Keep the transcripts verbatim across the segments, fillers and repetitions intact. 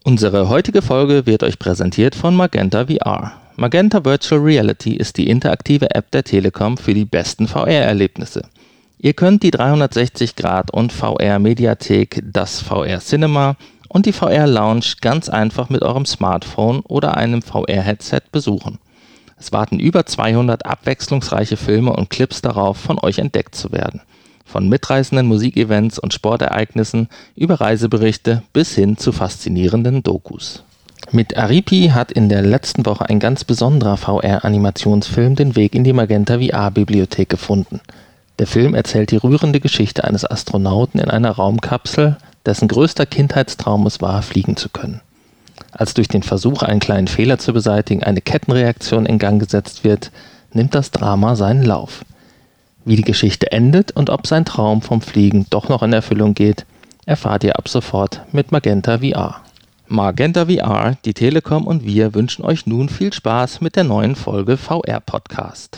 Unsere heutige Folge wird euch präsentiert von Magenta V R. Magenta Virtual Reality ist die interaktive App der Telekom für die besten V R-Erlebnisse. Ihr könnt die dreihundertsechzig Grad und V R-Mediathek, das V R-Cinema und die V R-Lounge ganz einfach mit eurem Smartphone oder einem V R-Headset besuchen. Es warten über zweihundert abwechslungsreiche Filme und Clips darauf, von euch entdeckt zu werden. Von mitreißenden Musikevents und Sportereignissen über Reiseberichte bis hin zu faszinierenden Dokus. Mit Aripi hat in der letzten Woche ein ganz besonderer V R-Animationsfilm den Weg in die Magenta V R-Bibliothek gefunden. Der Film erzählt die rührende Geschichte eines Astronauten in einer Raumkapsel, dessen größter Kindheitstraum es war, fliegen zu können. Als durch den Versuch, einen kleinen Fehler zu beseitigen, eine Kettenreaktion in Gang gesetzt wird, nimmt das Drama seinen Lauf. Wie die Geschichte endet und ob sein Traum vom Fliegen doch noch in Erfüllung geht, erfahrt ihr ab sofort mit Magenta V R. Magenta V R, die Telekom und wir wünschen euch nun viel Spaß mit der neuen Folge V R Podcast.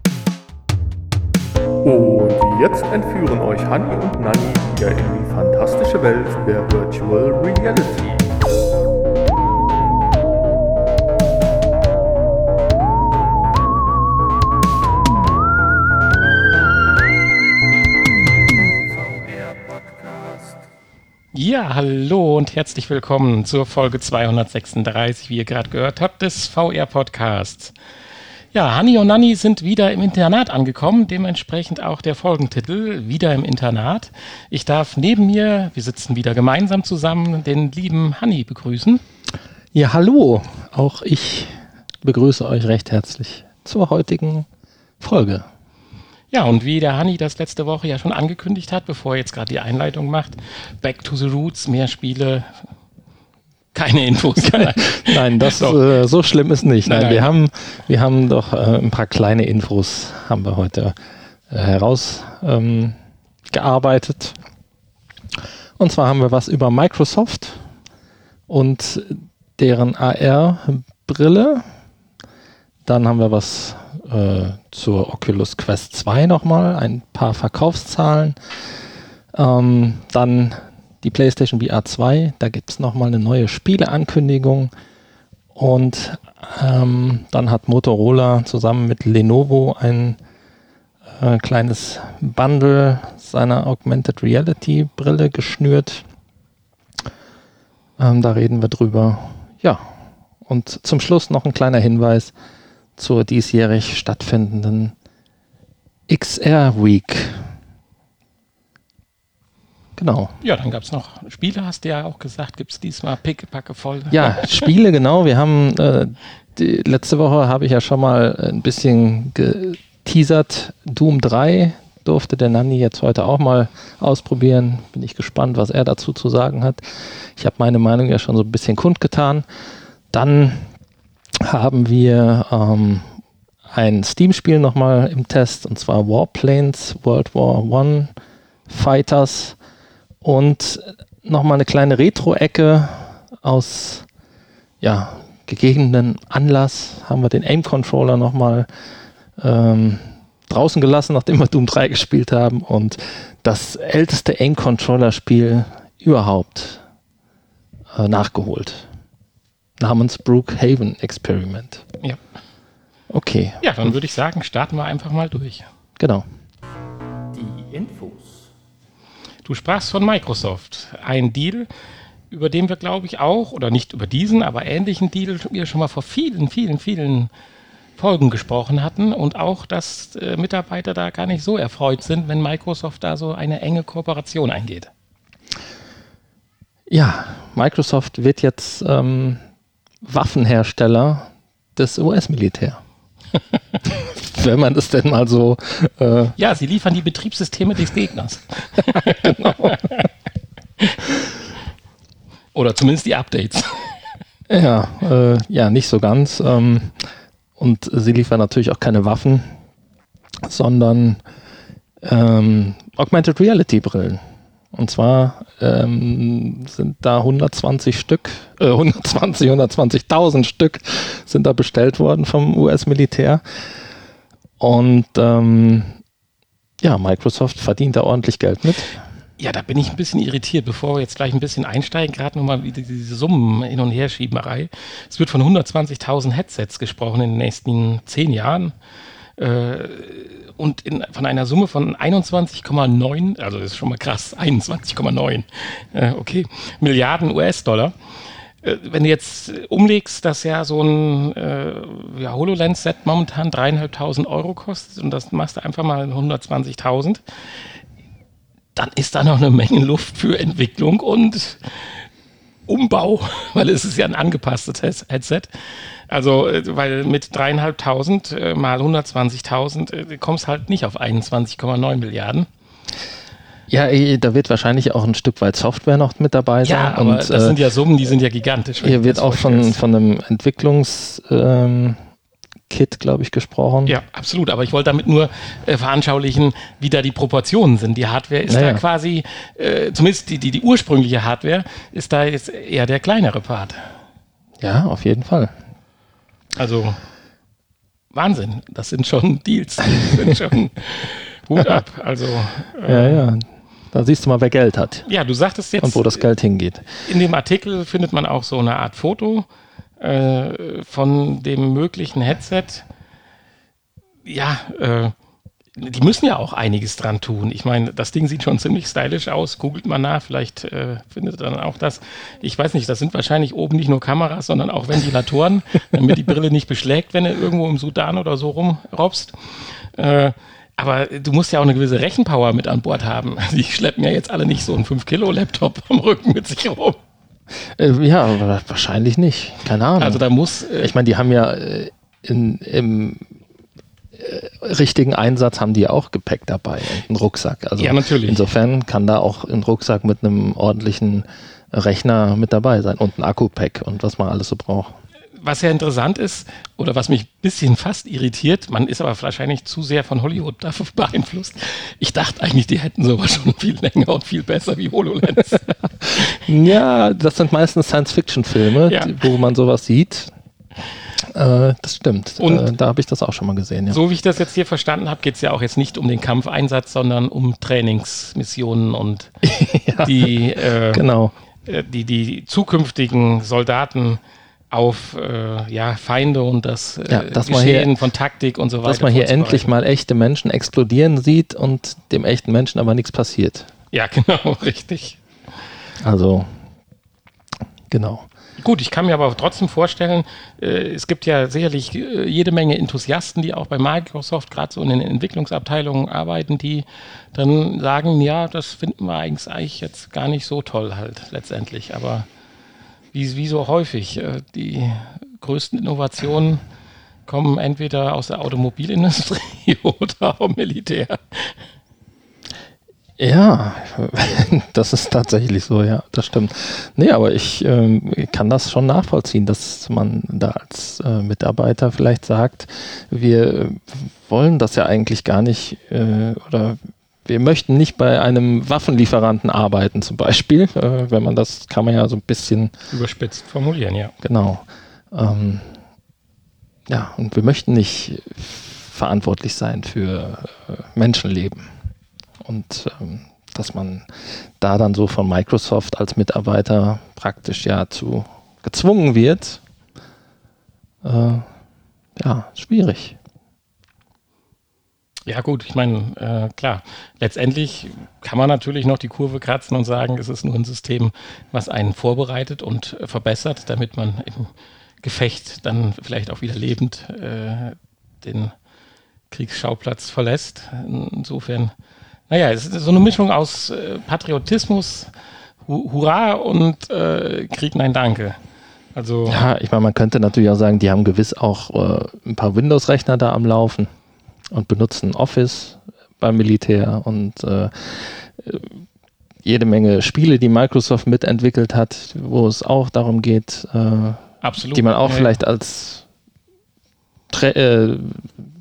Und jetzt entführen euch Hanni und Nanni wieder in die fantastische Welt der Virtual Reality. Ja, hallo und herzlich willkommen zur Folge zweihundertsechsunddreißig, wie ihr gerade gehört habt, des V R-Podcasts. Ja, Hanni und Nanni sind wieder im Internat angekommen, dementsprechend auch der Folgentitel, wieder im Internat. Ich darf neben mir, wir sitzen wieder gemeinsam zusammen, den lieben Hanni begrüßen. Ja, hallo, auch ich begrüße euch recht herzlich zur heutigen Folge. Ja, und wie der Hanni das letzte Woche ja schon angekündigt hat, bevor er jetzt gerade die Einleitung macht, Back to the Roots, mehr Spiele, keine Infos. Nein, das so, äh, so schlimm ist nicht. Nein, nein, wir haben, wir haben doch äh, ein paar kleine Infos haben wir heute äh, herausgearbeitet. Ähm, und zwar haben wir was über Microsoft und deren A R-Brille. Dann haben wir was äh, zur Oculus Quest zwei nochmal, ein paar Verkaufszahlen. Ähm, dann die PlayStation V R zwei, da gibt es nochmal eine neue Spieleankündigung. Und ähm, dann hat Motorola zusammen mit Lenovo ein äh, kleines Bundle seiner Augmented Reality Brille geschnürt. Ähm, da reden wir drüber. Ja, und zum Schluss noch ein kleiner Hinweis zur diesjährig stattfindenden X R Week. Genau. Ja, dann gab es noch Spiele, hast du ja auch gesagt, gibt es diesmal pickepacke voll. Ja, Spiele, genau. Wir haben, äh, die letzte Woche habe ich ja schon mal ein bisschen geteasert. Doom drei durfte der Nanni jetzt heute auch mal ausprobieren. Bin ich gespannt, was er dazu zu sagen hat. Ich habe meine Meinung ja schon so ein bisschen kundgetan. Dann haben wir ähm, ein Steam-Spiel nochmal im Test, und zwar Warplanes, World War One Fighters, und nochmal eine kleine Retro-Ecke aus ja, gegebenen Anlass haben wir den Aim-Controller nochmal ähm, draußen gelassen, nachdem wir Doom drei gespielt haben, und das älteste Aim-Controller-Spiel überhaupt äh, nachgeholt. Namens Brookhaven Experiment. Ja. Okay. Ja, dann würde ich sagen, starten wir einfach mal durch. Genau. Die Infos. Du sprachst von Microsoft. Ein Deal, über den wir, glaube ich, auch, oder nicht über diesen, aber ähnlichen Deal, wir schon mal vor vielen, vielen, vielen Folgen gesprochen hatten, und auch, dass äh, Mitarbeiter da gar nicht so erfreut sind, wenn Microsoft da so eine enge Kooperation eingeht. Ja, Microsoft wird jetzt ähm, Waffenhersteller des U S-Militär. Wenn man das denn mal so... Äh ja, sie liefern die Betriebssysteme des Gegners. Genau. Oder zumindest die Updates. Ja, äh, ja, nicht so ganz. Ähm, und sie liefern natürlich auch keine Waffen, sondern ähm, Augmented Reality Brillen. Und zwar ähm, sind da hundertzwanzig Stück, äh, hundertzwanzig, hundertzwanzigtausend Stück sind da bestellt worden vom U S-Militär. Und ähm, ja, Microsoft verdient da ordentlich Geld mit. Ja, da bin ich ein bisschen irritiert, bevor wir jetzt gleich ein bisschen einsteigen, gerade nochmal wieder diese Summen hin und her Schieberei. Es wird von hundertzwanzigtausend Headsets gesprochen in den nächsten zehn Jahren äh, und in, von einer Summe von einundzwanzig Komma neun, also das ist schon mal krass, einundzwanzig Komma neun, äh, okay, Milliarden U S-Dollar. Äh, wenn du jetzt umlegst, dass ja so ein äh, ja, HoloLens-Set momentan dreieinhalbtausend Euro kostet und das machst du einfach mal hundertzwanzigtausend, dann ist da noch eine Menge Luft für Entwicklung und Umbau, weil es ist ja ein angepasstes Headset. Also, weil mit dreieinhalbtausend äh, mal hundertzwanzigtausend äh, kommst halt nicht auf einundzwanzig Komma neun Milliarden. Ja, da wird wahrscheinlich auch ein Stück weit Software noch mit dabei sein. Ja, aber und, das äh, sind ja Summen, die sind ja gigantisch. Hier wird auch von, von einem Entwicklungs- ähm, Kit, glaube ich, gesprochen. Ja, absolut. Aber ich wollte damit nur äh, veranschaulichen, wie da die Proportionen sind. Die Hardware ist naja. da quasi, äh, zumindest die, die, die ursprüngliche Hardware, ist da jetzt eher der kleinere Part. Ja, auf jeden Fall. Also, Wahnsinn. Das sind schon Deals. Das sind schon Hut ab. Also, äh, ja, ja. Da siehst du mal, wer Geld hat. Ja, du sagtest jetzt. Und wo das Geld hingeht. In dem Artikel findet man auch so eine Art Foto von dem möglichen Headset. Ja, äh, die müssen ja auch einiges dran tun. Ich meine, das Ding sieht schon ziemlich stylisch aus. Googelt mal nach, vielleicht äh, findet ihr dann auch das. Ich weiß nicht, das sind wahrscheinlich oben nicht nur Kameras, sondern auch Ventilatoren, damit die Brille nicht beschlägt, wenn du irgendwo im Sudan oder so rumrobst. Äh, aber du musst ja auch eine gewisse Rechenpower mit an Bord haben. Die schleppen ja jetzt alle nicht so einen fünf Kilo Laptop am Rücken mit sich rum. Ja, aber wahrscheinlich nicht. Keine Ahnung. Also da muss... Äh ich meine, die haben ja äh, in, im äh, richtigen Einsatz haben die auch Gepäck dabei, einen Rucksack. Also ja, natürlich. Insofern kann da auch ein Rucksack mit einem ordentlichen Rechner mit dabei sein und ein Akku-Pack und was man alles so braucht. Was ja interessant ist, oder was mich ein bisschen fast irritiert, man ist aber wahrscheinlich zu sehr von Hollywood dafür beeinflusst. Ich dachte eigentlich, die hätten sowas schon viel länger und viel besser wie HoloLens. Ja, das sind meistens Science-Fiction-Filme, ja. wo man sowas sieht. Äh, das stimmt. Und äh, da habe ich das auch schon mal gesehen. Ja. So wie ich das jetzt hier verstanden habe, geht es ja auch jetzt nicht um den Kampfeinsatz, sondern um Trainingsmissionen und ja, die, äh, genau. die, die zukünftigen Soldaten auf äh, ja, Feinde und das äh, ja, dass Geschehen hier, von Taktik und so weiter. Dass man hier endlich mal echte Menschen explodieren sieht und dem echten Menschen aber nichts passiert. Ja, genau, richtig. Also, genau. Gut, ich kann mir aber trotzdem vorstellen, äh, es gibt ja sicherlich äh, jede Menge Enthusiasten, die auch bei Microsoft gerade so in den Entwicklungsabteilungen arbeiten, die dann sagen, ja, das finden wir eigentlich jetzt gar nicht so toll halt letztendlich, aber Wie, wie so häufig, äh, die größten Innovationen kommen entweder aus der Automobilindustrie oder vom Militär. Ja, das ist tatsächlich so, ja, das stimmt. Nee, aber ich ähm, kann das schon nachvollziehen, dass man da als äh, Mitarbeiter vielleicht sagt, wir wollen das ja eigentlich gar nicht äh, oder wir möchten nicht bei einem Waffenlieferanten arbeiten zum Beispiel, äh, wenn man das, kann man ja so ein bisschen überspitzt formulieren, ja. Genau. Ähm, ja, und wir möchten nicht verantwortlich sein für äh, Menschenleben. Und ähm, dass man da dann so von Microsoft als Mitarbeiter praktisch ja zu gezwungen wird, äh, ja, schwierig. Ja gut, ich meine, äh, klar, letztendlich kann man natürlich noch die Kurve kratzen und sagen, es ist nur ein System, was einen vorbereitet und äh, verbessert, damit man im Gefecht dann vielleicht auch wieder lebend äh, den Kriegsschauplatz verlässt. Insofern, naja, es ist so eine Mischung aus äh, Patriotismus, hu- Hurra und äh, Krieg, nein, danke. Also, ja, ich meine, man könnte natürlich auch sagen, die haben gewiss auch äh, ein paar Windows-Rechner da am Laufen und benutzen Office beim Militär und äh, jede Menge Spiele, die Microsoft mitentwickelt hat, wo es auch darum geht, äh, absolut, die man auch ja, vielleicht als Tra- äh,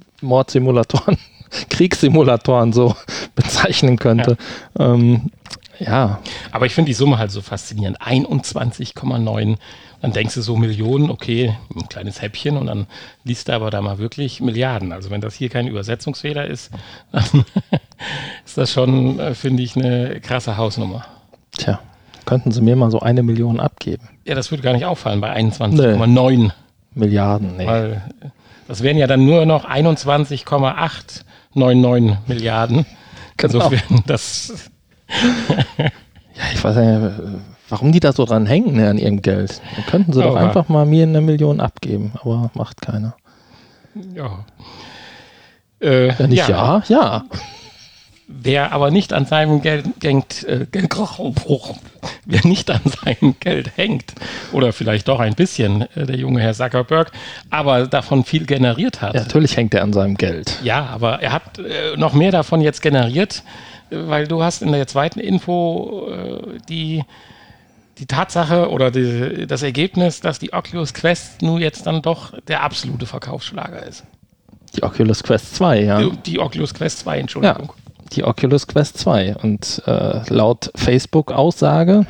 Mordsimulatoren, Kriegssimulatoren so bezeichnen könnte. Ja, ähm, Ja. Aber ich finde die Summe halt so faszinierend. einundzwanzig Komma neun. Dann denkst du so Millionen, okay, ein kleines Häppchen und dann liest du aber da mal wirklich Milliarden. Also wenn das hier kein Übersetzungsfehler ist, dann ist das schon, finde ich, eine krasse Hausnummer. Tja, könnten Sie mir mal so eine Million abgeben? Ja, das würde gar nicht auffallen bei einundzwanzig Komma neun. Nee. Milliarden, nee. Weil das wären ja dann nur noch einundzwanzig Komma acht neun neun Milliarden. Genau. Insofern, das... Ja, ich weiß nicht, warum die da so dran hängen, ne, an ihrem Geld. Dann könnten sie aber doch einfach mal mir eine Million abgeben, aber macht keiner. Ja. Äh, Wenn nicht ja, ja. ja. Wer aber nicht an seinem Geld hängt, äh, wer nicht an seinem Geld hängt, oder vielleicht doch ein bisschen, äh, der junge Herr Zuckerberg, aber davon viel generiert hat. Ja, natürlich hängt er an seinem Geld. Ja, aber er hat äh, noch mehr davon jetzt generiert, äh, weil du hast in der zweiten Info äh, die, die Tatsache oder die, das Ergebnis, dass die Oculus Quest nun jetzt dann doch der absolute Verkaufsschlager ist. Die Oculus Quest zwei, ja. Die, die Oculus Quest zwei, Entschuldigung. Ja. Die Oculus Quest zwei und äh, laut Facebook-Aussage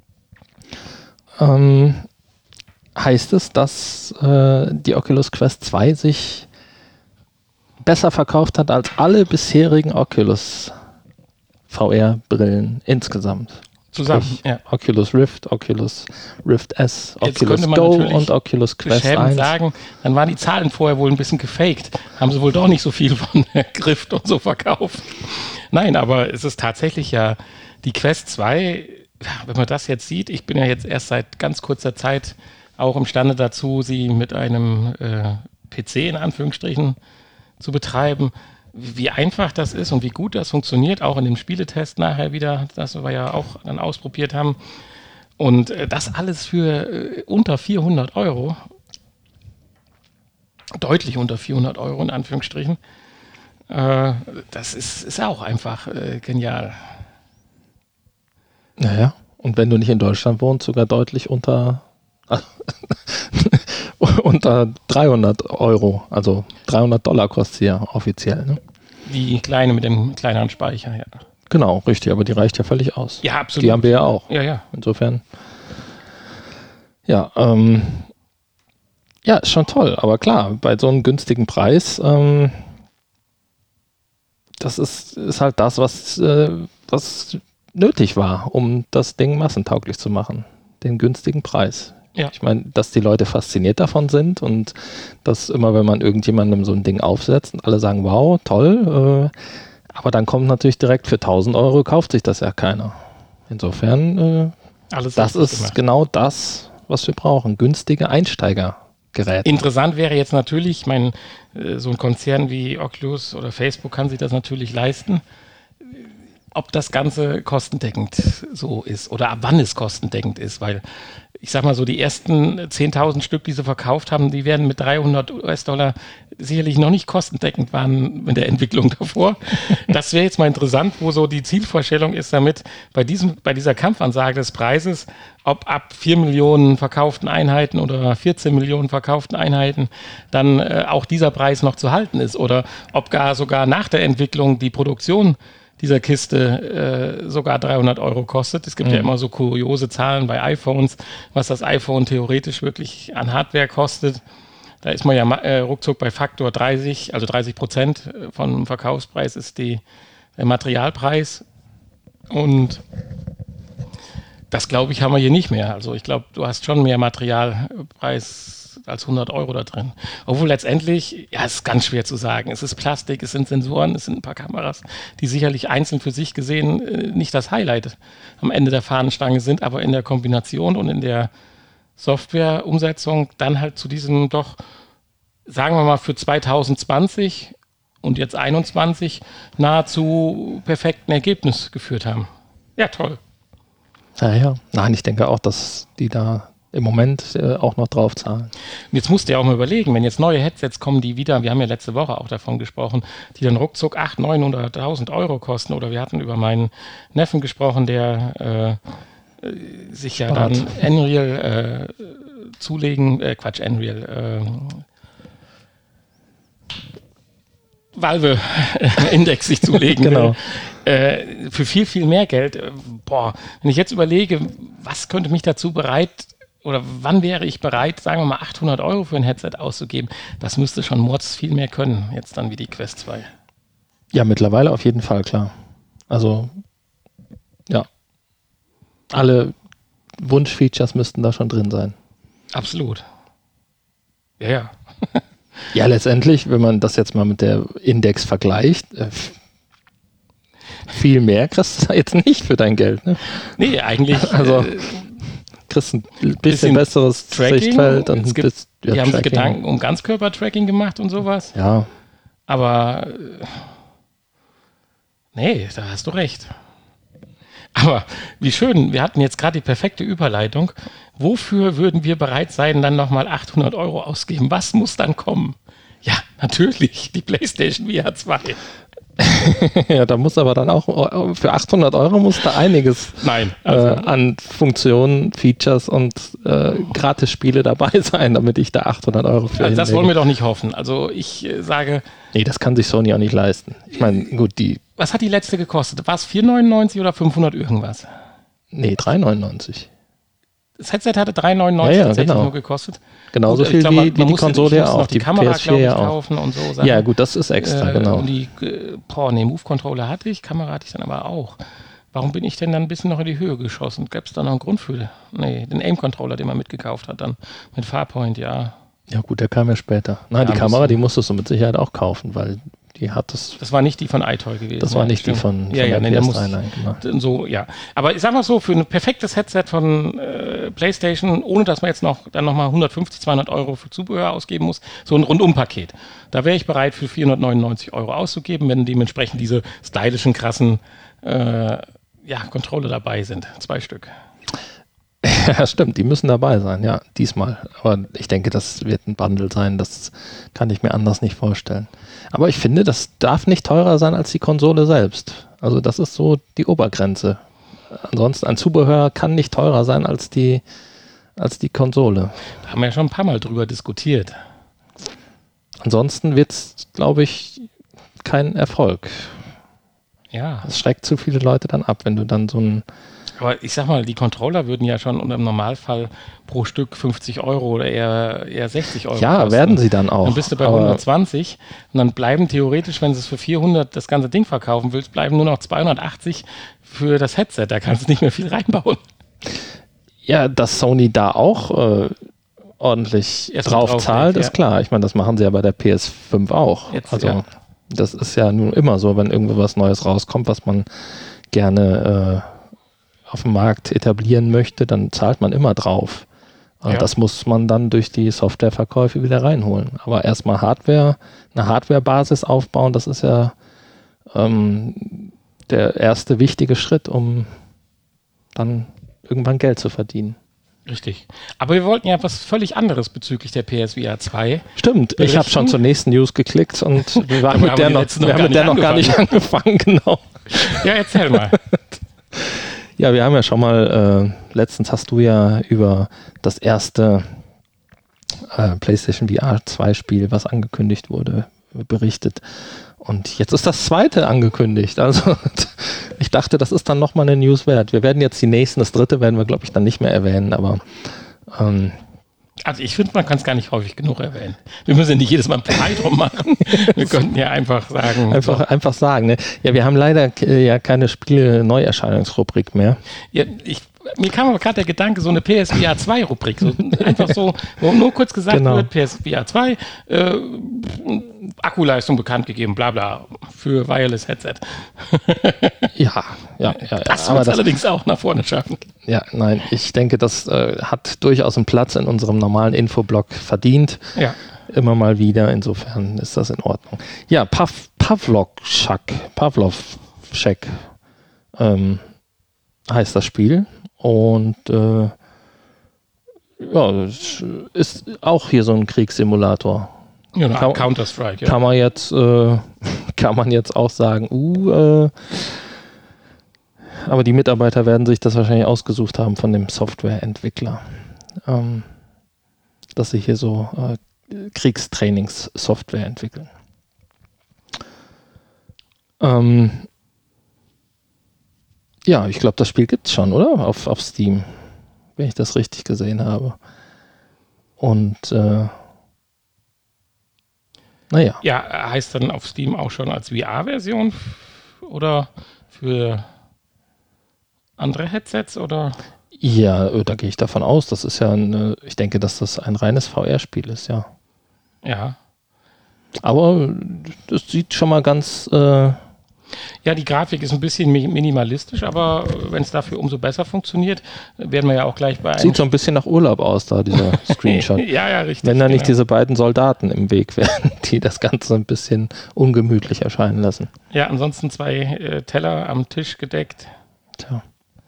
ähm, heißt es, dass äh, die Oculus Quest zwei sich besser verkauft hat als alle bisherigen Oculus V R-Brillen insgesamt. Zusammen, Sprich, ja. Oculus Rift, Oculus Rift S, Jetzt Oculus könnte man Go natürlich und Oculus Quest beschämend eins. sagen, dann waren die Zahlen vorher wohl ein bisschen gefaked. Haben sie wohl doch nicht so viel von der Rift und so verkauft. Nein, aber es ist tatsächlich ja die Quest zwei, wenn man das jetzt sieht, ich bin ja jetzt erst seit ganz kurzer Zeit auch imstande dazu, sie mit einem äh, P C in Anführungsstrichen zu betreiben. Wie einfach das ist und wie gut das funktioniert, auch in dem Spieletest nachher wieder, das wir ja auch dann ausprobiert haben. Und äh, das alles für äh, unter vierhundert Euro, deutlich unter vierhundert Euro in Anführungsstrichen, äh, das ist, ist auch einfach äh, genial. Naja, und wenn du nicht in Deutschland wohnst, sogar deutlich unter unter dreihundert Euro, also dreihundert Dollar kostet sie ja offiziell. Ne? Die kleine mit dem kleineren Speicher, ja. Genau, richtig, aber die reicht ja völlig aus. Ja, absolut. Die haben wir ja auch. Ja, ja. Insofern, ja, ähm, ja, ist schon toll, aber klar, bei so einem günstigen Preis, ähm, das ist, ist halt das, was, äh, was nötig war, um das Ding massentauglich zu machen. Den günstigen Preis. Ja. Ich meine, dass die Leute fasziniert davon sind und dass immer, wenn man irgendjemandem so ein Ding aufsetzt und alle sagen, wow, toll, äh, aber dann kommt natürlich direkt für tausend Euro, kauft sich das ja keiner. Insofern, äh, Alles das ist gemacht. genau das, was wir brauchen, günstige Einsteigergeräte. Interessant wäre jetzt natürlich, ich meine, so ein Konzern wie Oculus oder Facebook kann sich das natürlich leisten, ob das Ganze kostendeckend so ist oder ab wann es kostendeckend ist, weil ich sag mal so, die ersten zehntausend Stück, die sie verkauft haben, die werden mit dreihundert US-Dollar sicherlich noch nicht kostendeckend waren in der Entwicklung davor. Das wäre jetzt mal interessant, wo so die Zielvorstellung ist damit, bei diesem, bei dieser Kampfansage des Preises, ob ab vier Millionen verkauften Einheiten oder vierzehn Millionen verkauften Einheiten dann äh, auch dieser Preis noch zu halten ist oder ob gar sogar nach der Entwicklung die Produktion dieser Kiste äh, sogar dreihundert Euro kostet. Es gibt mhm. ja immer so kuriose Zahlen bei iPhones, was das iPhone theoretisch wirklich an Hardware kostet. Da ist man ja äh, ruckzuck bei Faktor dreißig, also dreißig Prozent vom Verkaufspreis ist die, der Materialpreis. Und das, glaube ich, haben wir hier nicht mehr. Also ich glaube, du hast schon mehr Materialpreis als hundert Euro da drin. Obwohl letztendlich, ja, es ist ganz schwer zu sagen. Es ist Plastik, es sind Sensoren, es sind ein paar Kameras, die sicherlich einzeln für sich gesehen äh, nicht das Highlight am Ende der Fahnenstange sind, aber in der Kombination und in der Softwareumsetzung dann halt zu diesem doch, sagen wir mal, für zwanzig zwanzig und jetzt einundzwanzig nahezu perfekten Ergebnis geführt haben. Ja, toll. Ja, ja. Nein, ich denke auch, dass die da im Moment äh, auch noch drauf zahlen. Jetzt musst du ja auch mal überlegen, wenn jetzt neue Headsets kommen, die wieder, wir haben ja letzte Woche auch davon gesprochen, die dann ruckzuck achthundert, neunhunderttausend Euro kosten, oder wir hatten über meinen Neffen gesprochen, der äh, sich ja Spart. dann Unreal äh, zulegen, äh, Quatsch, Unreal, äh, Valve Index sich zulegen Genau. will. Äh, für viel, viel mehr Geld. Äh, boah, wenn ich jetzt überlege, was könnte mich dazu bereit, oder wann wäre ich bereit, sagen wir mal achthundert Euro für ein Headset auszugeben, das müsste schon mords viel mehr können, jetzt dann wie die Quest zwei. Ja, mittlerweile auf jeden Fall, klar. Also, ja. Alle Wunschfeatures müssten da schon drin sein. Absolut. Ja, ja. Ja, letztendlich, wenn man das jetzt mal mit der Index vergleicht, äh, viel mehr kriegst du da jetzt nicht für dein Geld. Ne? Nee, eigentlich. Also, äh, kriegst ein bisschen, bisschen besseres Tracking. Sichtfeld. Und Es gibt, bis, ja, die haben sich Tracking. Gedanken um Ganzkörper-Tracking gemacht und sowas. Ja, Aber äh, nee, da hast du recht. Aber wie schön, wir hatten jetzt gerade die perfekte Überleitung. Wofür würden wir bereit sein, dann nochmal achthundert Euro ausgeben? Was muss dann kommen? Ja, natürlich, die PlayStation V R zwei. ja, da muss aber dann auch, für achthundert Euro muss da einiges Nein, also. also, äh, an Funktionen, Features und äh, Gratis-Spiele dabei sein, damit ich da achthundert Euro für also das hinlege. wollen wir doch nicht hoffen. Also ich äh, sage... Nee, das kann sich Sony auch nicht leisten. Ich meine, gut, die... Was hat die letzte gekostet? War es vier neunundneunzig oder fünfhundert irgendwas? Nee, drei neunundneunzig. Das Headset hatte drei neunundneunzig Ja, ja, tatsächlich genau. nur gekostet. Genauso Gut, viel ich glaub, wie, man- wie man die musste- Konsole ich ja musste auch, noch die, die Kamera, P S vier glaube ich, ja auch. kaufen und so Sachen. Ja, gut, das ist extra, Äh, genau. Und die, äh, boah, nee, Move-Controller hatte ich, Kamera hatte ich dann aber auch. Warum bin ich denn dann ein bisschen noch in die Höhe geschossen? Gab es da noch einen Grund für? Nee, den Aim-Controller, den man mitgekauft hat dann mit Farpoint, ja. Ja gut, der kam ja später. Nein, Ja, die ein Kamera, bisschen. die musstest du mit Sicherheit auch kaufen, weil die hat das... Das war nicht die von iToy gewesen. Das war ja, nicht die stimmt. von, von ja, ja, der nee, da P S muss drei, nein, genau. so, ja. Aber ich sag mal so, für ein perfektes Headset von äh, PlayStation, ohne dass man jetzt noch dann nochmal hundertfünfzig, zweihundert Euro für Zubehör ausgeben muss, so ein Rundum-Paket. Da wäre ich bereit, für vierhundertneunundneunzig Euro auszugeben, wenn dementsprechend diese stylischen, krassen äh, ja, Controller dabei sind. Zwei Stück. Ja, stimmt, die müssen dabei sein, ja, diesmal. Aber ich denke, das wird ein Bundle sein, das kann ich mir anders nicht vorstellen. Aber ich finde, das darf nicht teurer sein als die Konsole selbst. Also das ist so die Obergrenze. Ansonsten ein Zubehör kann nicht teurer sein als die, als die Konsole. Da haben wir ja schon ein paar Mal drüber diskutiert. Ansonsten wird es, glaube ich, kein Erfolg. Ja. Das schreckt zu viele Leute dann ab, wenn du dann so ein... Aber ich sag mal, die Controller würden ja schon im Normalfall pro Stück fünfzig Euro oder eher, eher sechzig Euro Ja, kosten. werden sie dann auch. Dann bist du bei aber- hundertzwanzig und dann bleiben theoretisch, wenn du es für vierhundert das ganze Ding verkaufen willst, bleiben nur noch zweihundertachtzig für das Headset. Da kannst du nicht mehr viel reinbauen. Ja, dass Sony da auch äh, ordentlich Erst mal drauf drauflegt, zahlt, ja. ist klar. Ich meine, das machen sie ja bei der P S fünf auch. Jetzt, also ja. das ist ja nun immer so, wenn irgendwo was Neues rauskommt, was man gerne äh, auf dem Markt etablieren möchte, dann zahlt man immer drauf. Also Ja. das muss man dann durch die Softwareverkäufe wieder reinholen. Aber erstmal Hardware, eine Hardware-Basis aufbauen, das ist ja ähm, der erste wichtige Schritt, um dann irgendwann Geld zu verdienen. Richtig. Aber wir wollten ja was völlig anderes bezüglich der P S V R zwei. Stimmt, ich habe Berichten? schon zur nächsten News geklickt und wir waren Aber mit haben der die noch, letzten noch wir haben gar mit der nicht noch gar nicht angefangen, genau. Ja, erzähl mal. Ja, wir haben ja schon mal, äh, letztens hast du ja über das erste äh, PlayStation V R zwei Spiel, was angekündigt wurde, berichtet. Und jetzt ist das zweite angekündigt. Also ich dachte, das ist dann nochmal eine News wert. Wir werden jetzt die nächsten, das dritte werden wir, glaube ich, dann nicht mehr erwähnen, aber ähm, Also ich finde, man kann es gar nicht häufig genug erwähnen. Wir müssen nicht jedes Mal ein Play drum machen. Wir könnten ja einfach sagen. einfach, so. einfach sagen. Ne? Ja, wir haben leider äh, ja keine Spiele-Neuerscheinungsrubrik mehr. Ja, ich, mir kam aber gerade der Gedanke, so eine P S V R zwei Rubrik. So, einfach so, wo nur kurz gesagt Genau. wird, P S V R zwei, äh, Akkuleistung bekannt gegeben, bla bla, für Wireless Headset. Ja, ja, ja. ja. Das Aber wird das, allerdings auch nach vorne schaffen. ja, nein, ich denke, das äh, hat durchaus einen Platz in unserem normalen Infoblock verdient. Ja. Immer mal wieder, insofern ist das in Ordnung. Ja, Pav Pavlovschak, Pavlovschek ähm, heißt das Spiel und äh, ja, es ist auch hier so ein Kriegssimulator. Ja, eine Kann- Art Counter-Strike, ja. Kann man jetzt, äh, kann man jetzt auch sagen, uh, äh, aber die Mitarbeiter werden sich das wahrscheinlich ausgesucht haben von dem Softwareentwickler, ähm, dass sie hier so äh, Kriegstrainingssoftware entwickeln. Ähm, Ja, ich glaube, das Spiel gibt es schon, oder? Auf, auf Steam, wenn ich das richtig gesehen habe. Und äh, naja. Ja, heißt dann auf Steam auch schon als V R-Version oder für andere Headsets oder? Ja, da gehe ich davon aus. Das ist ja, eine, ich denke, dass das ein reines V R-Spiel ist, ja. Ja. Aber das sieht schon mal ganz... Äh, ja, die Grafik ist ein bisschen minimalistisch, aber wenn es dafür umso besser funktioniert, werden wir ja auch gleich bei... Sieht so ein bisschen nach Urlaub aus, da dieser Screenshot. ja, ja, richtig. Wenn da nicht genau. diese beiden Soldaten im Weg wären, die das Ganze ein bisschen ungemütlich erscheinen lassen. Ja, ansonsten zwei äh, Teller am Tisch gedeckt. Tja.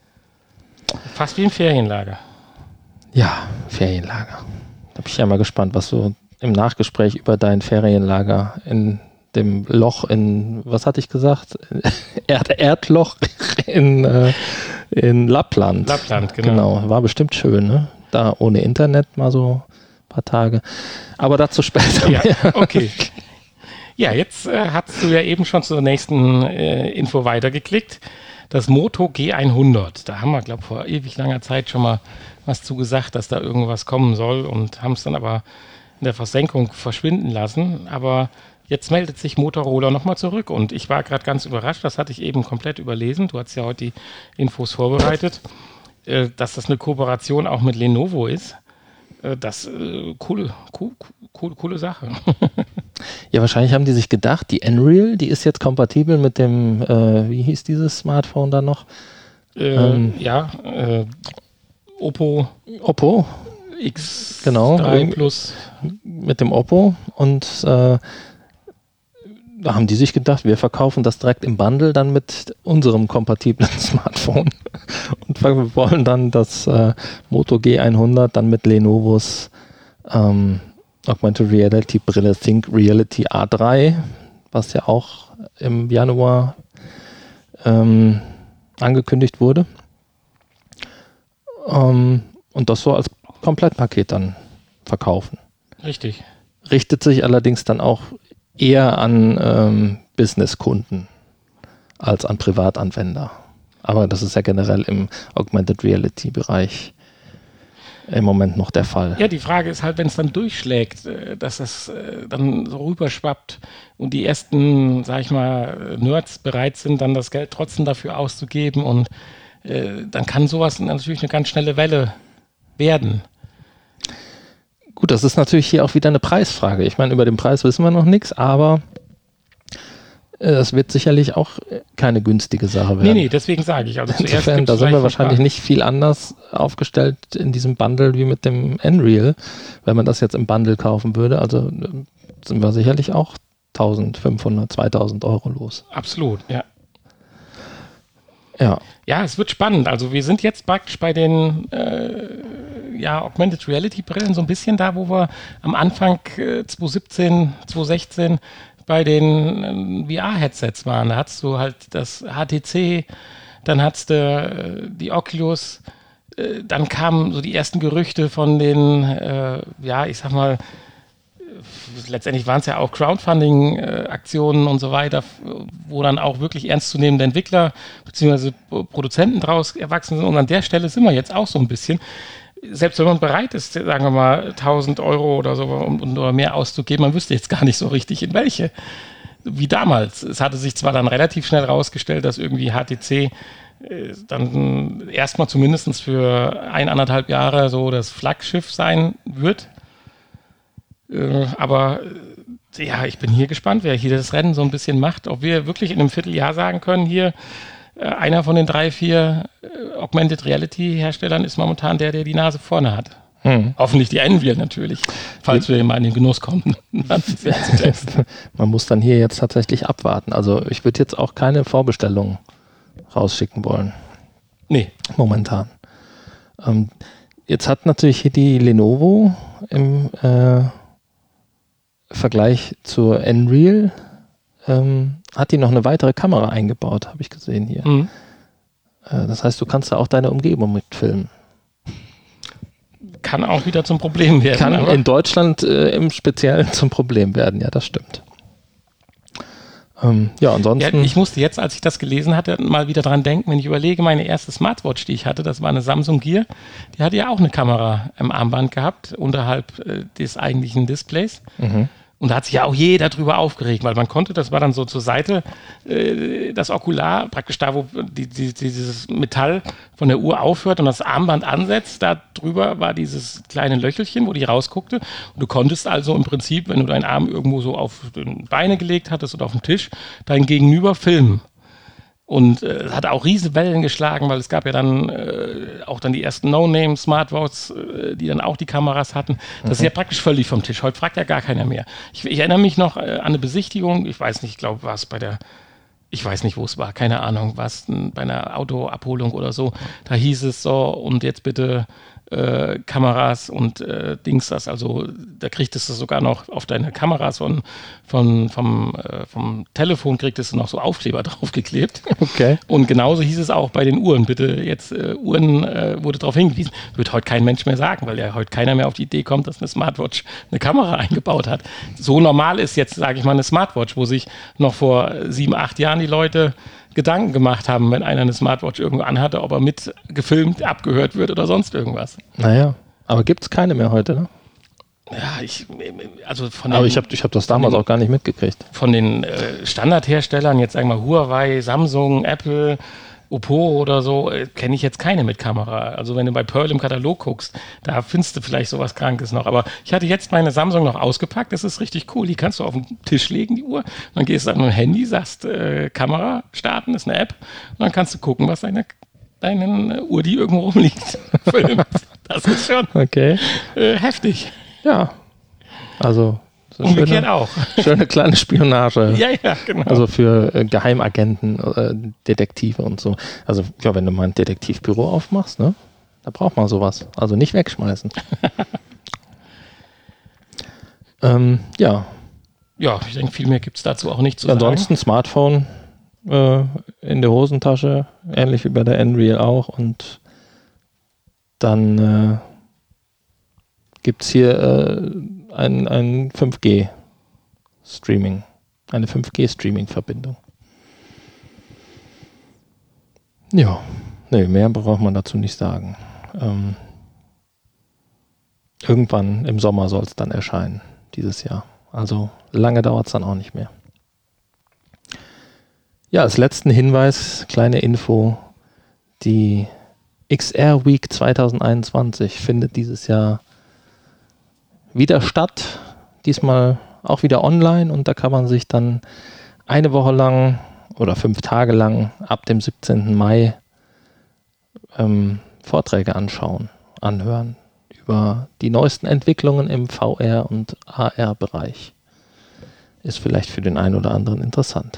Fast wie ein Ferienlager. Ja, Ferienlager. Da bin ich ja mal gespannt, was du im Nachgespräch über dein Ferienlager in dem Loch in, was hatte ich gesagt? Erd Erdloch in, äh, in Lappland. Lappland, genau. Genau, war bestimmt schön, ne? Da ohne Internet mal so ein paar Tage. Aber dazu später. Ja, okay. Ja, jetzt äh, hast du ja eben schon zur nächsten äh, Info weitergeklickt. Das Moto G hundert. Da haben wir, glaube ich, vor ewig langer Zeit schon mal was zu gesagt, dass da irgendwas kommen soll und haben es dann aber in der Versenkung verschwinden lassen. Aber jetzt meldet sich Motorola nochmal zurück und ich war gerade ganz überrascht, das hatte ich eben komplett überlesen. Du hast ja heute die Infos vorbereitet, äh, dass das eine Kooperation auch mit Lenovo ist. Äh, das äh, coole, cool, cool, coole Sache. Ja, wahrscheinlich haben die sich gedacht, die Nreal, die ist jetzt kompatibel mit dem, äh, wie hieß dieses Smartphone da noch? Äh, ähm, ja, äh, Oppo. Oppo. X genau, drei Plus. Mit dem Oppo und äh, da haben die sich gedacht, wir verkaufen das direkt im Bundle dann mit unserem kompatiblen Smartphone und wir wollen dann das äh, Moto G hundert dann mit Lenovos ähm, Augmented Reality Brille Think Reality A drei, was ja auch im Januar ähm, angekündigt wurde. Ähm, und das so als Komplettpaket dann verkaufen. Richtig. Richtet sich allerdings dann auch eher an ähm, Business-Kunden als an Privatanwender. Aber das ist ja generell im Augmented Reality-Bereich im Moment noch der Fall. Ja, die Frage ist halt, wenn es dann durchschlägt, dass das dann so rüberschwappt und die ersten, sag ich mal, Nerds bereit sind, dann das Geld trotzdem dafür auszugeben und äh, dann kann sowas natürlich eine ganz schnelle Welle werden. Gut, das ist natürlich hier auch wieder eine Preisfrage. Ich meine, über den Preis wissen wir noch nichts, aber es wird sicherlich auch keine günstige Sache werden. Nee, nee, deswegen sage ich. Also Insofern, da sind wir wahrscheinlich nicht viel anders aufgestellt in diesem Bundle wie mit dem Nreal, wenn man das jetzt im Bundle kaufen würde. Also sind wir sicherlich auch eintausendfünfhundert, zweitausend Euro los. Absolut, ja. Ja. Ja, es wird spannend. Also wir sind jetzt praktisch bei den äh, ja, Augmented Reality Brillen so ein bisschen da, wo wir am Anfang äh, zwanzig siebzehn, zwanzig sechzehn bei den äh, V R-Headsets waren. Da hattest du halt das H T C, dann hattest du äh, die Oculus, äh, dann kamen so die ersten Gerüchte von den, äh, ja, ich sag mal, letztendlich waren es ja auch Crowdfunding-Aktionen und so weiter, wo dann auch wirklich ernstzunehmende Entwickler bzw. Produzenten draus erwachsen sind. Und an der Stelle sind wir jetzt auch so ein bisschen. Selbst wenn man bereit ist, sagen wir mal, tausend Euro oder so um, oder mehr auszugeben, man wüsste jetzt gar nicht so richtig, in welche. Wie damals. Es hatte sich zwar dann relativ schnell rausgestellt, dass irgendwie H T C äh, dann erstmal zumindest für ein, anderthalb Jahre so das Flaggschiff sein wird. Äh, aber äh, ja, ich bin hier gespannt, wer hier das Rennen so ein bisschen macht. Ob wir wirklich in einem Vierteljahr sagen können, hier äh, einer von den drei, vier äh, Augmented Reality Herstellern ist momentan der, der die Nase vorne hat. Hm. Hoffentlich die Nreal natürlich, falls wir mal in den Genuss kommen. Man muss dann hier jetzt tatsächlich abwarten. Also ich würde jetzt auch keine Vorbestellung rausschicken wollen. Nee. Momentan. Ähm, jetzt hat natürlich hier die Lenovo im äh, Vergleich zur Nreal ähm, hat die noch eine weitere Kamera eingebaut, habe ich gesehen hier. Mhm. Äh, das heißt, du kannst da auch deine Umgebung mitfilmen. Kann auch wieder zum Problem werden. Kann aber in Deutschland äh, im Speziellen zum Problem werden, ja, das stimmt. Ähm, ja, ansonsten... Ja, ich musste jetzt, als ich das gelesen hatte, mal wieder dran denken, wenn ich überlege, meine erste Smartwatch, die ich hatte, das war eine Samsung Gear, die hatte ja auch eine Kamera im Armband gehabt, unterhalb äh, des eigentlichen Displays. Mhm. Und da hat sich ja auch jeder drüber aufgeregt, weil man konnte, das war dann so zur Seite, äh, das Okular, praktisch da, wo die, die, dieses Metall von der Uhr aufhört und das Armband ansetzt, da drüber war dieses kleine Löchelchen, wo die rausguckte. Und du konntest also im Prinzip, wenn du deinen Arm irgendwo so auf die Beine gelegt hattest oder auf den Tisch, dein Gegenüber filmen. Und es äh, hat auch riesige Wellen geschlagen, weil es gab ja dann äh, auch dann die ersten No-Name-Smartwatches, äh, die dann auch die Kameras hatten. Das mhm. ist ja praktisch völlig vom Tisch. Heute fragt ja gar keiner mehr. Ich, ich erinnere mich noch äh, an eine Besichtigung, ich weiß nicht, ich glaube, war es bei der, ich weiß nicht, wo es war, keine Ahnung, war es bei einer Autoabholung oder so. Da hieß es so, und jetzt bitte äh, Kameras und äh, Dings das, also da kriegtest du sogar noch auf deine Kameras von, von, vom, äh, vom Telefon kriegtest du noch so Aufkleber draufgeklebt. Okay. Und genauso hieß es auch bei den Uhren. Bitte jetzt äh, Uhren äh, wurde darauf hingewiesen. Wird heute kein Mensch mehr sagen, weil ja heute keiner mehr auf die Idee kommt, dass eine Smartwatch eine Kamera eingebaut hat. So normal ist jetzt, sage ich mal, eine Smartwatch, wo sich noch vor sieben, acht Jahren die Leute Gedanken gemacht haben, wenn einer eine Smartwatch irgendwo anhatte, ob er mit gefilmt, abgehört wird oder sonst irgendwas. Naja, aber gibt es keine mehr heute, ne? Ja, ich, also von den, aber ich habe ich hab das damals den, auch gar nicht mitgekriegt. Von den äh, Standardherstellern, jetzt sagen wir mal Huawei, Samsung, Apple, Oppo oder so, äh, kenne ich jetzt keine mit Kamera. Also wenn du bei Pearl im Katalog guckst, da findest du vielleicht sowas Krankes noch. Aber ich hatte jetzt meine Samsung noch ausgepackt, das ist richtig cool. Die kannst du auf den Tisch legen, die Uhr. Dann gehst du an dein Handy, sagst äh, Kamera starten, ist eine App. Und dann kannst du gucken, was deine, deine Uhr, die irgendwo rumliegt, filmt. Das ist schon okay. äh, heftig. Ja, also... So umgekehrt schöne, auch. Schöne kleine Spionage. Ja, ja, genau. Also für äh, Geheimagenten, äh, Detektive und so. Also ja, wenn du mal ein Detektivbüro aufmachst, ne, da braucht man sowas. Also nicht wegschmeißen. ähm, ja. Ja, ich denke, viel mehr gibt es dazu auch nicht zu Ansonsten sagen. Smartphone äh, in der Hosentasche, ähnlich wie bei der Nreal auch. Und dann äh, gibt es hier äh, ein, ein fünf G Streaming, eine fünf G Streaming-Verbindung. Ja, nee, mehr braucht man dazu nicht sagen. Ähm, irgendwann im Sommer soll es dann erscheinen, dieses Jahr. Also lange dauert es dann auch nicht mehr. Ja, als letzten Hinweis, kleine Info, die X R Week zwanzig einundzwanzig findet dieses Jahr wieder statt, diesmal auch wieder online, und da kann man sich dann eine Woche lang oder fünf Tage lang ab dem siebzehnten Mai ähm, Vorträge anschauen, anhören über die neuesten Entwicklungen im V R- und A R-Bereich. Ist vielleicht für den einen oder anderen interessant.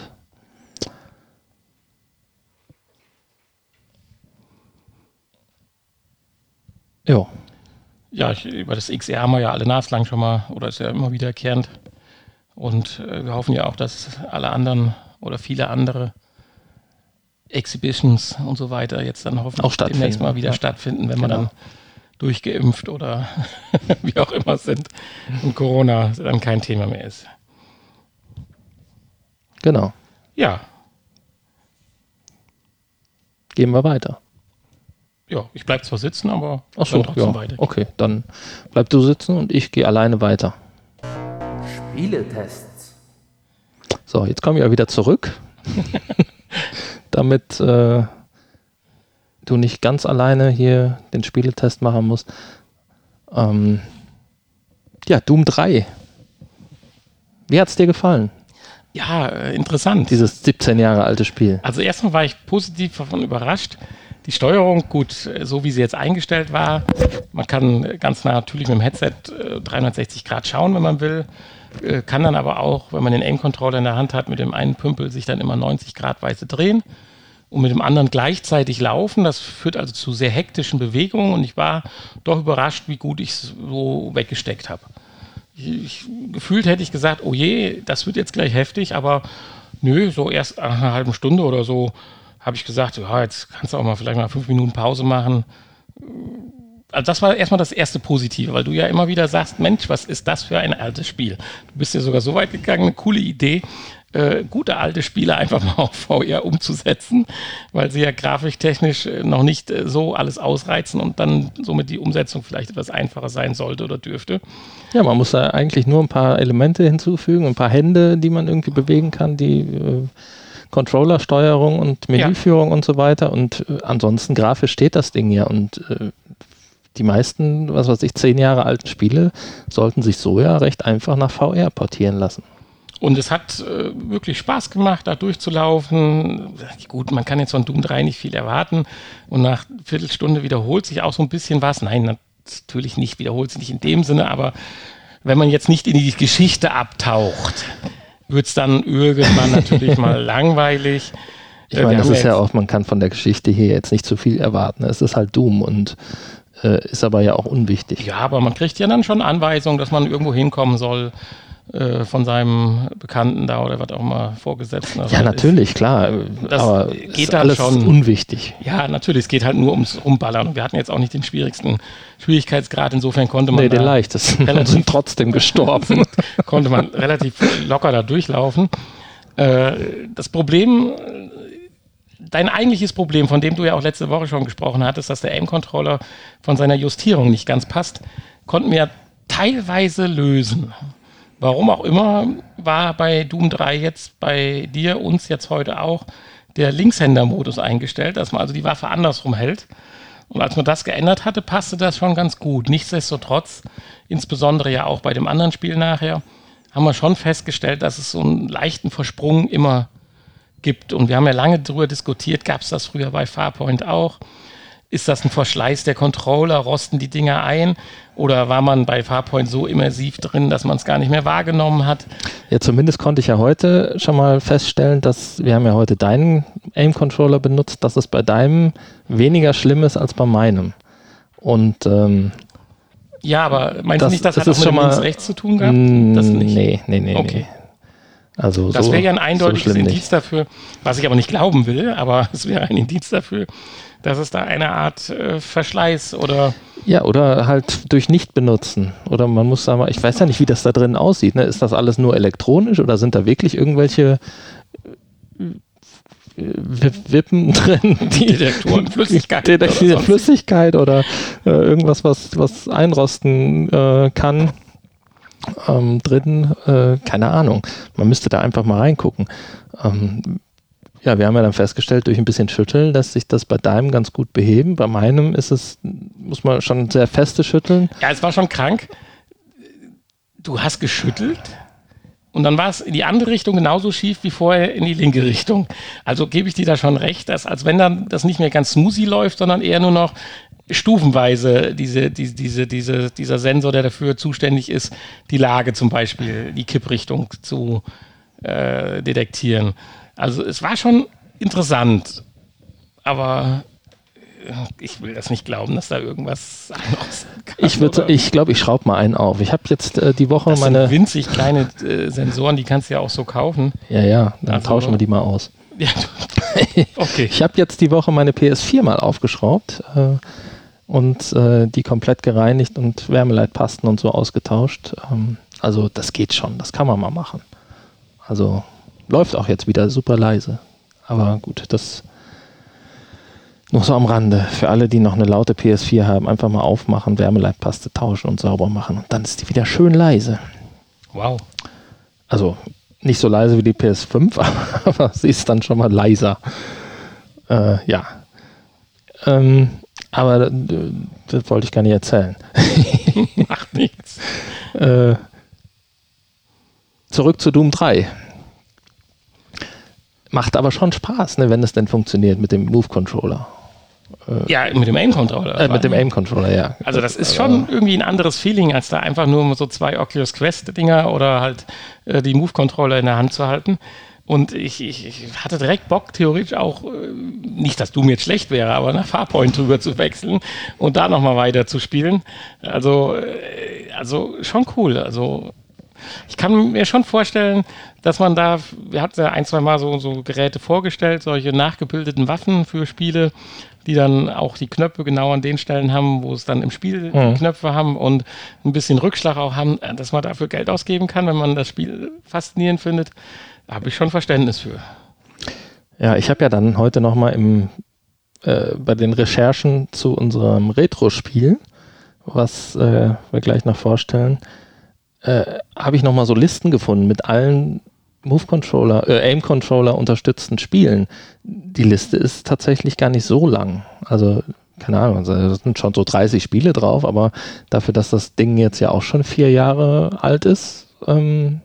Jo. Ja, ich, über das X R haben wir ja alle naslang schon mal, oder ist ja immer wiederkehrend. Und äh, wir hoffen ja auch, dass alle anderen oder viele andere Exhibitions und so weiter jetzt dann hoffentlich auch demnächst mal wieder ja. stattfinden, wenn genau. wir dann durchgeimpft oder wie auch immer sind und Corona dann kein Thema mehr ist. Genau. Ja. Gehen wir weiter. Ja, ich bleibe zwar sitzen, aber Ach so, trotzdem ja. weiter. Okay, dann bleib du sitzen und ich gehe alleine weiter. Spieletests. So, jetzt komme ich ja wieder zurück, damit äh, du nicht ganz alleine hier den Spieletest machen musst. Ähm, ja, Doom drei. Wie hat es dir gefallen? Ja, äh, interessant. Dieses siebzehn Jahre alte Spiel. Also erstmal war ich positiv davon überrascht. Die Steuerung, gut, so wie sie jetzt eingestellt war, man kann ganz natürlich mit dem Headset äh, dreihundertsechzig Grad schauen, wenn man will, äh, kann dann aber auch, wenn man den Aim-Controller in der Hand hat, mit dem einen Pümpel sich dann immer neunzig Grad weise drehen und mit dem anderen gleichzeitig laufen. Das führt also zu sehr hektischen Bewegungen, und ich war doch überrascht, wie gut ich es so weggesteckt habe. Ich, ich, gefühlt hätte ich gesagt, oh je, das wird jetzt gleich heftig, aber nö, so erst nach einer halben Stunde oder so habe ich gesagt, ja, jetzt kannst du auch mal vielleicht mal fünf Minuten Pause machen. Also das war erstmal das erste Positive, weil du ja immer wieder sagst, Mensch, was ist das für ein altes Spiel? Du bist ja sogar so weit gegangen, eine coole Idee. äh, gute alte Spiele einfach mal auf V R umzusetzen, weil sie ja grafiktechnisch noch nicht äh, so alles ausreizen und dann somit die Umsetzung vielleicht etwas einfacher sein sollte oder dürfte. Ja, man muss da eigentlich nur ein paar Elemente hinzufügen, ein paar Hände, die man irgendwie bewegen kann, die äh, Controllersteuerung und Menüführung ja. und so weiter. Und äh, ansonsten grafisch steht das Ding ja. Und äh, die meisten, was weiß ich, zehn Jahre alten Spiele sollten sich so ja recht einfach nach V R portieren lassen. Und es hat äh, wirklich Spaß gemacht, da durchzulaufen. Gut, man kann jetzt von Doom drei nicht viel erwarten. Und nach einer Viertelstunde wiederholt sich auch so ein bisschen was. Nein, natürlich nicht, wiederholt sich nicht in dem Sinne, aber wenn man jetzt nicht in die Geschichte abtaucht, wird es dann irgendwann natürlich mal langweilig. Ich meine, das ist ja auch, man kann von der Geschichte hier jetzt nicht zu viel erwarten. Es ist halt Doom und äh, ist aber ja auch unwichtig. Ja, aber man kriegt ja dann schon Anweisungen, dass man irgendwo hinkommen soll. Von seinem Bekannten da oder was auch immer Vorgesetzten. Ja, natürlich, ist. klar. Das aber geht ist dann alles schon unwichtig. Ja, natürlich, es geht halt nur ums Rumballern. Und wir hatten jetzt auch nicht den schwierigsten Schwierigkeitsgrad. Insofern konnte man. Nee, den leichtesten. Wir sind trotzdem gestorben. Konnte man relativ locker da durchlaufen. Das Problem, dein eigentliches Problem, von dem du ja auch letzte Woche schon gesprochen hattest, dass der Aim-Controller von seiner Justierung nicht ganz passt, konnten wir teilweise lösen. Warum auch immer, war bei Doom drei jetzt bei dir, uns jetzt heute auch, der Linkshänder-Modus eingestellt, dass man also die Waffe andersrum hält. Und als man das geändert hatte, passte das schon ganz gut. Nichtsdestotrotz, insbesondere ja auch bei dem anderen Spiel nachher, haben wir schon festgestellt, dass es so einen leichten Versprung immer gibt. Und wir haben ja lange darüber diskutiert, gab es das früher bei Farpoint auch? Ist das ein Verschleiß der Controller? Rosten die Dinger ein? Oder war man bei Farpoint so immersiv drin, dass man es gar nicht mehr wahrgenommen hat? Ja, zumindest konnte ich ja heute schon mal feststellen, dass wir haben ja heute deinen Aim-Controller benutzt, dass es bei deinem weniger schlimm ist als bei meinem. Und ähm, ja, aber meinst das, du nicht, das, das hat auch mit schon dem links-rechts zu tun gehabt? Das nicht? Nee, nee, nee. Okay. Nee. Also das so, wäre ja ein eindeutiges so Indiz nicht. dafür, was ich aber nicht glauben will, aber es wäre ein Indiz dafür, dass es da eine Art äh, Verschleiß oder... Ja, oder halt durch Nicht-Benutzen. Oder man muss sagen, ich weiß ja nicht, wie das da drin aussieht. Ne? Ist das alles nur elektronisch oder sind da wirklich irgendwelche Wippen drin? Die Detektoren, Flüssigkeit. Detektoren, oder Flüssigkeit oder äh, irgendwas, was, was einrosten äh, kann. Ähm, drin, äh, keine Ahnung. Man müsste da einfach mal reingucken. Ähm, ja, wir haben ja dann festgestellt, durch ein bisschen Schütteln lässt sich das bei deinem ganz gut beheben. Bei meinem ist es, muss man schon sehr feste schütteln. Ja, es war schon krank. Du hast geschüttelt und dann war es in die andere Richtung genauso schief wie vorher in die linke Richtung. Also gebe ich dir da schon recht, dass als wenn dann das nicht mehr ganz smoothie läuft, sondern eher nur noch stufenweise diese, diese, diese, diese, dieser Sensor, der dafür zuständig ist, die Lage zum Beispiel, die Kipprichtung zu äh, detektieren. Also es war schon interessant, aber ich will das nicht glauben, dass da irgendwas anderes kann. Ich, würd, ich glaube, ich schraube mal einen auf. Ich habe jetzt äh, die Woche das meine... sind winzig kleine äh, Sensoren, die kannst du ja auch so kaufen. Ja, ja, dann also, tauschen wir die mal aus. Ja, okay. Ich habe jetzt die Woche meine P S vier mal aufgeschraubt äh, und äh, die komplett gereinigt und Wärmeleitpasten und so ausgetauscht. Ähm, also das geht schon, das kann man mal machen. Also läuft auch jetzt wieder super leise. Aber gut, das nur so am Rande. Für alle, die noch eine laute P S vier haben, einfach mal aufmachen, Wärmeleitpaste tauschen und sauber machen. Und dann ist die wieder schön leise. Wow. Also nicht so leise wie die P S fünf, aber sie ist dann schon mal leiser. Äh, ja. Ähm, aber das, das wollte ich gar nicht erzählen. Macht nichts. Äh, zurück zu Doom drei. Macht aber schon Spaß, ne, wenn es denn funktioniert mit dem Move-Controller. Äh, ja, mit dem Aim-Controller. Äh, mit dem Aim-Controller, ja. Also das ist schon irgendwie ein anderes Feeling, als da einfach nur so zwei Oculus Quest-Dinger oder halt äh, die Move-Controller in der Hand zu halten. Und ich, ich, ich hatte direkt Bock, theoretisch auch, äh, nicht, dass Doom jetzt schlecht wäre, aber nach Farpoint drüber zu wechseln und da nochmal weiter zu spielen. Also, äh, also schon cool. Also Ich kann mir schon vorstellen, dass man da, wir hatten ja ein, zwei Mal so, so Geräte vorgestellt, solche nachgebildeten Waffen für Spiele, die dann auch die Knöpfe genau an den Stellen haben, wo es dann im Spiel Mhm. die Knöpfe haben und ein bisschen Rückschlag auch haben, dass man dafür Geld ausgeben kann, wenn man das Spiel faszinierend findet. Da habe ich schon Verständnis für. Ja, ich habe ja dann heute nochmal im äh, bei den Recherchen zu unserem Retro-Spiel, was äh, wir gleich noch vorstellen, äh, habe ich nochmal so Listen gefunden mit allen Move-Controller, äh, Aim-Controller unterstützten Spielen. Die Liste ist tatsächlich gar nicht so lang. Also, keine Ahnung, also, da sind schon so dreißig Spiele drauf, aber dafür, dass das Ding jetzt ja auch schon vier Jahre alt ist, ähm,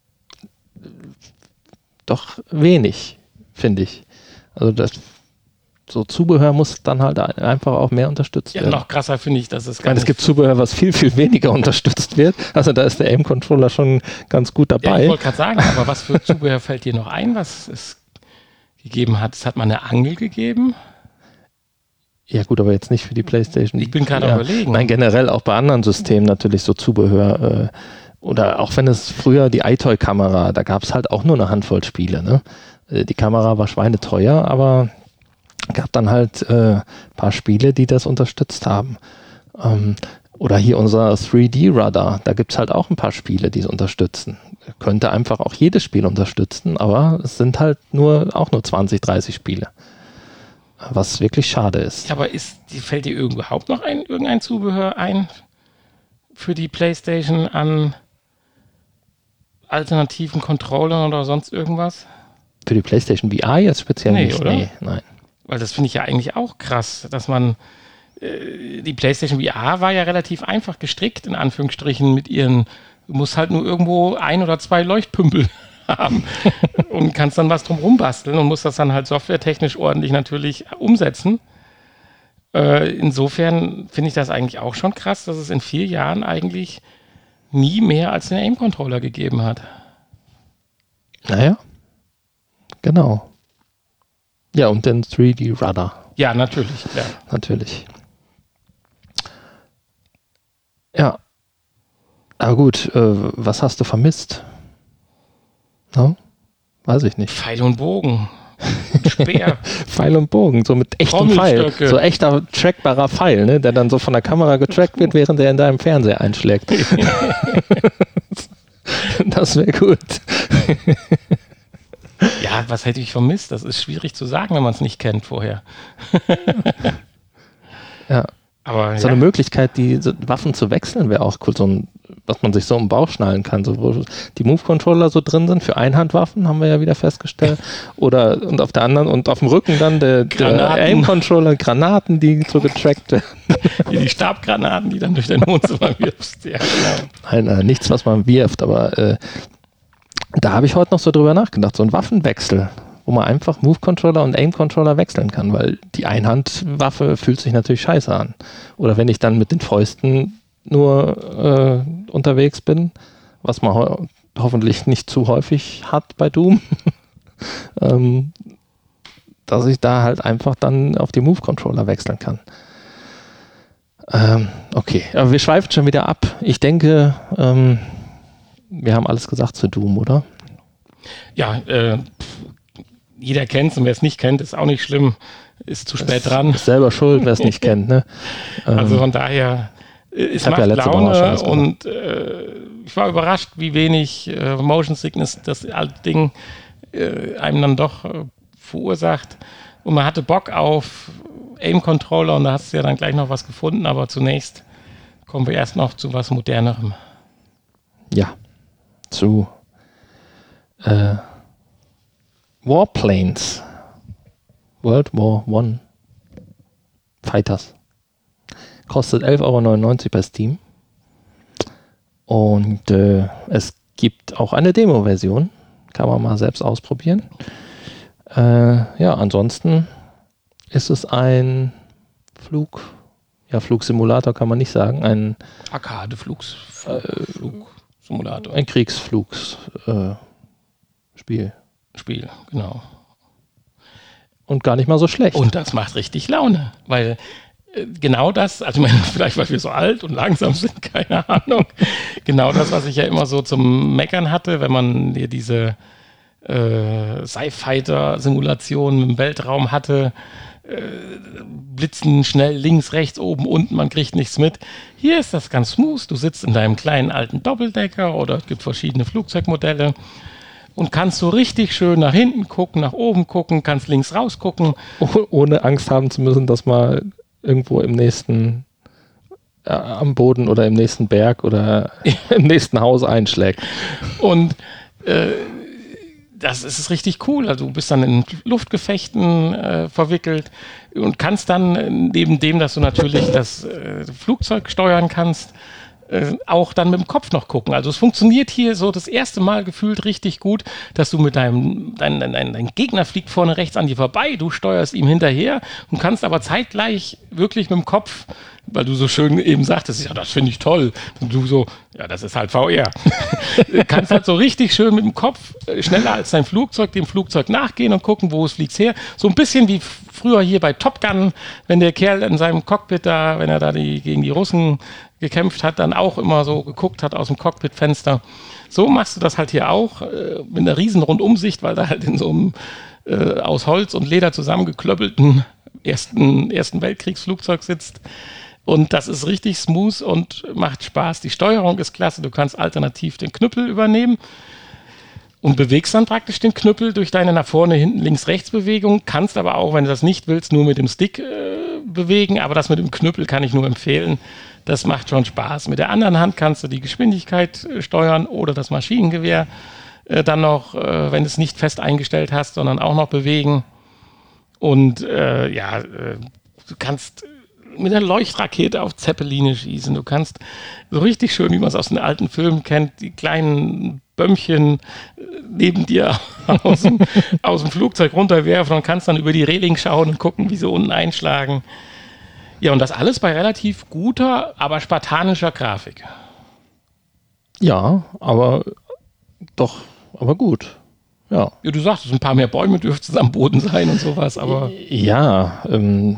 doch wenig, finde ich. Also das so Zubehör muss dann halt einfach auch mehr unterstützt Ja, werden. noch krasser finde ich, dass es Ich meine, es gibt Zubehör, was viel, viel weniger unterstützt wird. Also da ist der Aim-Controller schon ganz gut Ja, dabei. ich wollte gerade sagen, aber was für Zubehör fällt dir noch ein, was es gegeben hat? Es hat mal eine Angel gegeben. Ja gut, aber jetzt nicht für die PlayStation. Ich bin gerade ja. überlegen. Nein, generell auch bei anderen Systemen natürlich so Zubehör. Äh, oder auch wenn es früher die iToy-Kamera, da gab es halt auch nur eine Handvoll Spiele. Ne? Äh, die Kamera war schweineteuer, aber gab dann halt ein äh, paar Spiele, die das unterstützt haben. Ähm, oder hier unser drei D-Radar, da gibt es halt auch ein paar Spiele, die es unterstützen. Könnte einfach auch jedes Spiel unterstützen, aber es sind halt nur auch nur zwanzig, dreißig Spiele. Was wirklich schade ist. Ja, aber ist, fällt dir überhaupt noch ein, irgendein Zubehör ein für die PlayStation an alternativen Controllern oder sonst irgendwas? Für die PlayStation V R jetzt speziell Nee, nicht? oder? Nee, nein. Weil das finde ich ja eigentlich auch krass, dass man äh, die PlayStation V R war ja relativ einfach gestrickt, in Anführungsstrichen, mit ihren, du musst halt nur irgendwo ein oder zwei Leuchtpümpel haben und kannst dann was drum rumbasteln und musst das dann halt softwaretechnisch ordentlich natürlich umsetzen. Äh, insofern finde ich das eigentlich auch schon krass, dass es in vier Jahren eigentlich nie mehr als den Aim-Controller gegeben hat. Naja, genau. Ja, und den drei D-Radar. Ja, natürlich, klar. Natürlich. Ja. Aber gut, äh, was hast du vermisst? No? Weiß ich nicht. Pfeil und Bogen. Speer. Pfeil und Bogen, so mit echtem Pfeil. Trommelstöcke. So echter trackbarer Pfeil, ne? Der dann so von der Kamera getrackt wird, während er in deinem Fernseher einschlägt. Das wäre gut. Ja, was hätte ich vermisst? Das ist schwierig zu sagen, wenn man es nicht kennt vorher. Ja. Aber So ja. eine Möglichkeit, die so Waffen zu wechseln, wäre auch cool. So ein, was man sich so im Bauch schnallen kann. So, wo die Move-Controller so drin sind für Einhandwaffen, haben wir ja wieder festgestellt. Oder und auf der anderen und auf dem Rücken dann der, der Granaten. Aim-Controller, Granaten, die so getrackt werden. Wie die Stabgranaten, die dann durch dein Wohnzimmer wirfst. Ja, genau. Nein, äh, nichts, was man wirft, aber äh, da habe ich heute noch so drüber nachgedacht. So ein Waffenwechsel, wo man einfach Move-Controller und Aim-Controller wechseln kann, weil die Einhandwaffe fühlt sich natürlich scheiße an. Oder wenn ich dann mit den Fäusten nur äh, unterwegs bin, was man ho- hoffentlich nicht zu häufig hat bei Doom, ähm, dass ich da halt einfach dann auf die Move-Controller wechseln kann. Ähm, okay, aber wir schweifen schon wieder ab. Ich denke, ähm, wir haben alles gesagt zu Doom, oder? Ja, äh, jeder kennt es und wer es nicht kennt, ist auch nicht schlimm. Ist zu spät dran. Ist selber schuld, wer es nicht kennt, ne? Ähm, Also von daher, äh, es hab macht ja letzte Woche auch schon Laune was gesagt. und äh, ich war überrascht, wie wenig äh, Motion Sickness das alte Ding äh, einem dann doch äh, verursacht. Und man hatte Bock auf Aim-Controller und da hast du ja dann gleich noch was gefunden, aber zunächst kommen wir erst noch zu was Modernerem. ja, zu äh, Warplanes. World War One Fighters. Kostet elf Euro neunundneunzig bei Steam. Und äh, es gibt auch eine Demo-Version. Kann man mal selbst ausprobieren. Äh, ja, ansonsten ist es ein Flug, ja, Flugsimulator kann man nicht sagen, ein, Arcade-Flugs, Flugsimulator. ein Kriegsflugsspiel. Äh, Spiel. Spiel, genau. Und gar nicht mal so schlecht. Und das macht richtig Laune, weil Genau das, also ich meine, vielleicht weil wir so alt und langsam sind, keine Ahnung. Genau das, was ich ja immer so zum Meckern hatte, wenn man hier diese äh, Sci-Fighter-Simulationen im Weltraum hatte, äh, blitzen schnell links, rechts, oben, unten, man kriegt nichts mit. Hier ist das ganz smooth, du sitzt in deinem kleinen alten Doppeldecker oder es gibt verschiedene Flugzeugmodelle und kannst so richtig schön nach hinten gucken, nach oben gucken, kannst links raus gucken. Oh, ohne Angst haben zu müssen, dass man irgendwo im nächsten, äh, am Boden oder im nächsten Berg oder im nächsten Haus einschlägt. Und äh, das ist richtig cool. Also du bist dann in Luftgefechten äh, verwickelt und kannst dann, neben dem, dass du natürlich das äh, Flugzeug steuern kannst, äh, auch dann mit dem Kopf noch gucken. Also es funktioniert hier so das erste Mal gefühlt richtig gut, dass du mit deinem, dein, dein, dein Gegner fliegt vorne rechts an dir vorbei, du steuerst ihm hinterher und kannst aber zeitgleich wirklich mit dem Kopf, weil du so schön eben sagtest, ja, das finde ich toll. Und du so, ja, das ist halt V R. Du kannst halt so richtig schön mit dem Kopf äh, schneller als dein Flugzeug dem Flugzeug nachgehen und gucken, wo es fliegt her. So ein bisschen wie f- früher hier bei Top Gun, wenn der Kerl in seinem Cockpit da, wenn er da die, gegen die Russen gekämpft hat, dann auch immer so geguckt hat aus dem Cockpitfenster. So machst du das halt hier auch äh, mit einer riesen Rundumsicht, weil da halt in so einem äh, aus Holz und Leder zusammengeklöppelten ersten, ersten Weltkriegsflugzeug sitzt. Und das ist richtig smooth und macht Spaß. Die Steuerung ist klasse. Du kannst alternativ den Knüppel übernehmen und bewegst dann praktisch den Knüppel durch deine nach vorne, hinten, links, rechts Bewegung. Kannst aber auch, wenn du das nicht willst, nur mit dem Stick äh, bewegen. Aber das mit dem Knüppel kann ich nur empfehlen. Das macht schon Spaß. Mit der anderen Hand kannst du die Geschwindigkeit äh, steuern oder das Maschinengewehr äh, dann noch, äh, wenn du es nicht fest eingestellt hast, sondern auch noch bewegen. Und äh, ja, äh, du kannst mit einer Leuchtrakete auf Zeppeline schießen. Du kannst so richtig schön, wie man es aus den alten Filmen kennt, die kleinen Bömmchen neben dir aus dem, aus dem Flugzeug runterwerfen und kannst dann über die Reling schauen und gucken, wie sie unten einschlagen. Ja, und das alles bei relativ guter, aber spartanischer Grafik. Ja, aber doch, aber gut. Ja. Ja, du sagst, ein paar mehr Bäume dürften es am Boden sein und sowas, aber... Ja, ähm...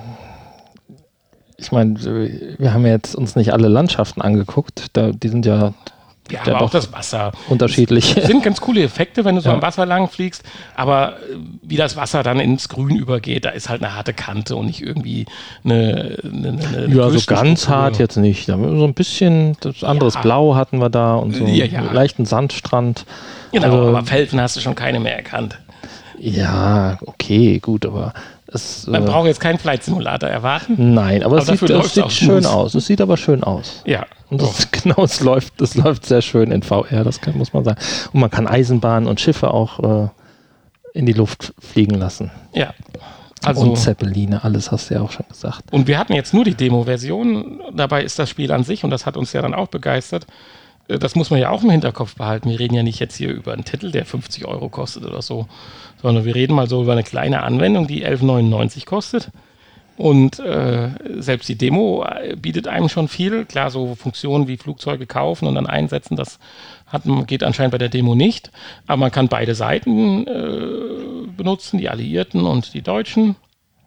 Ich meine, wir haben ja jetzt uns nicht alle Landschaften angeguckt, da, die sind ja, ja ja aber auch das Wasser. unterschiedlich. Das sind ganz coole Effekte, wenn du so ja. am Wasser lang fliegst, aber wie das Wasser dann ins Grün übergeht, da ist halt eine harte Kante und nicht irgendwie eine, eine, eine Ja, so ganz hart jetzt nicht. Da so ein bisschen, das anderes ja. Blau hatten wir da und so ja, ja. einen leichten Sandstrand. Genau, also, aber Felsen hast du schon keine mehr erkannt. Ja, okay, gut, aber es, man äh, braucht jetzt keinen Flight-Simulator erwarten. Nein, aber, aber es sieht, es sieht schön smooth. aus. Es sieht aber schön aus. Ja. Und das, genau, es läuft, es läuft sehr schön in V R, das kann, muss man sagen. Und man kann Eisenbahnen und Schiffe auch äh, in die Luft fliegen lassen. Ja. Also, und Zeppeline, alles hast du ja auch schon gesagt. Und wir hatten jetzt nur die Demo-Version. Dabei ist das Spiel an sich, und das hat uns ja dann auch begeistert, das muss man ja auch im Hinterkopf behalten. Wir reden ja nicht jetzt hier über einen Titel, der fünfzig Euro kostet oder so, sondern wir reden mal so über eine kleine Anwendung, die elf neunundneunzig kostet. Und äh, selbst die Demo bietet einem schon viel. Klar, so Funktionen wie Flugzeuge kaufen und dann einsetzen, das hat, geht anscheinend bei der Demo nicht. Aber man kann beide Seiten äh, benutzen, die Alliierten und die Deutschen.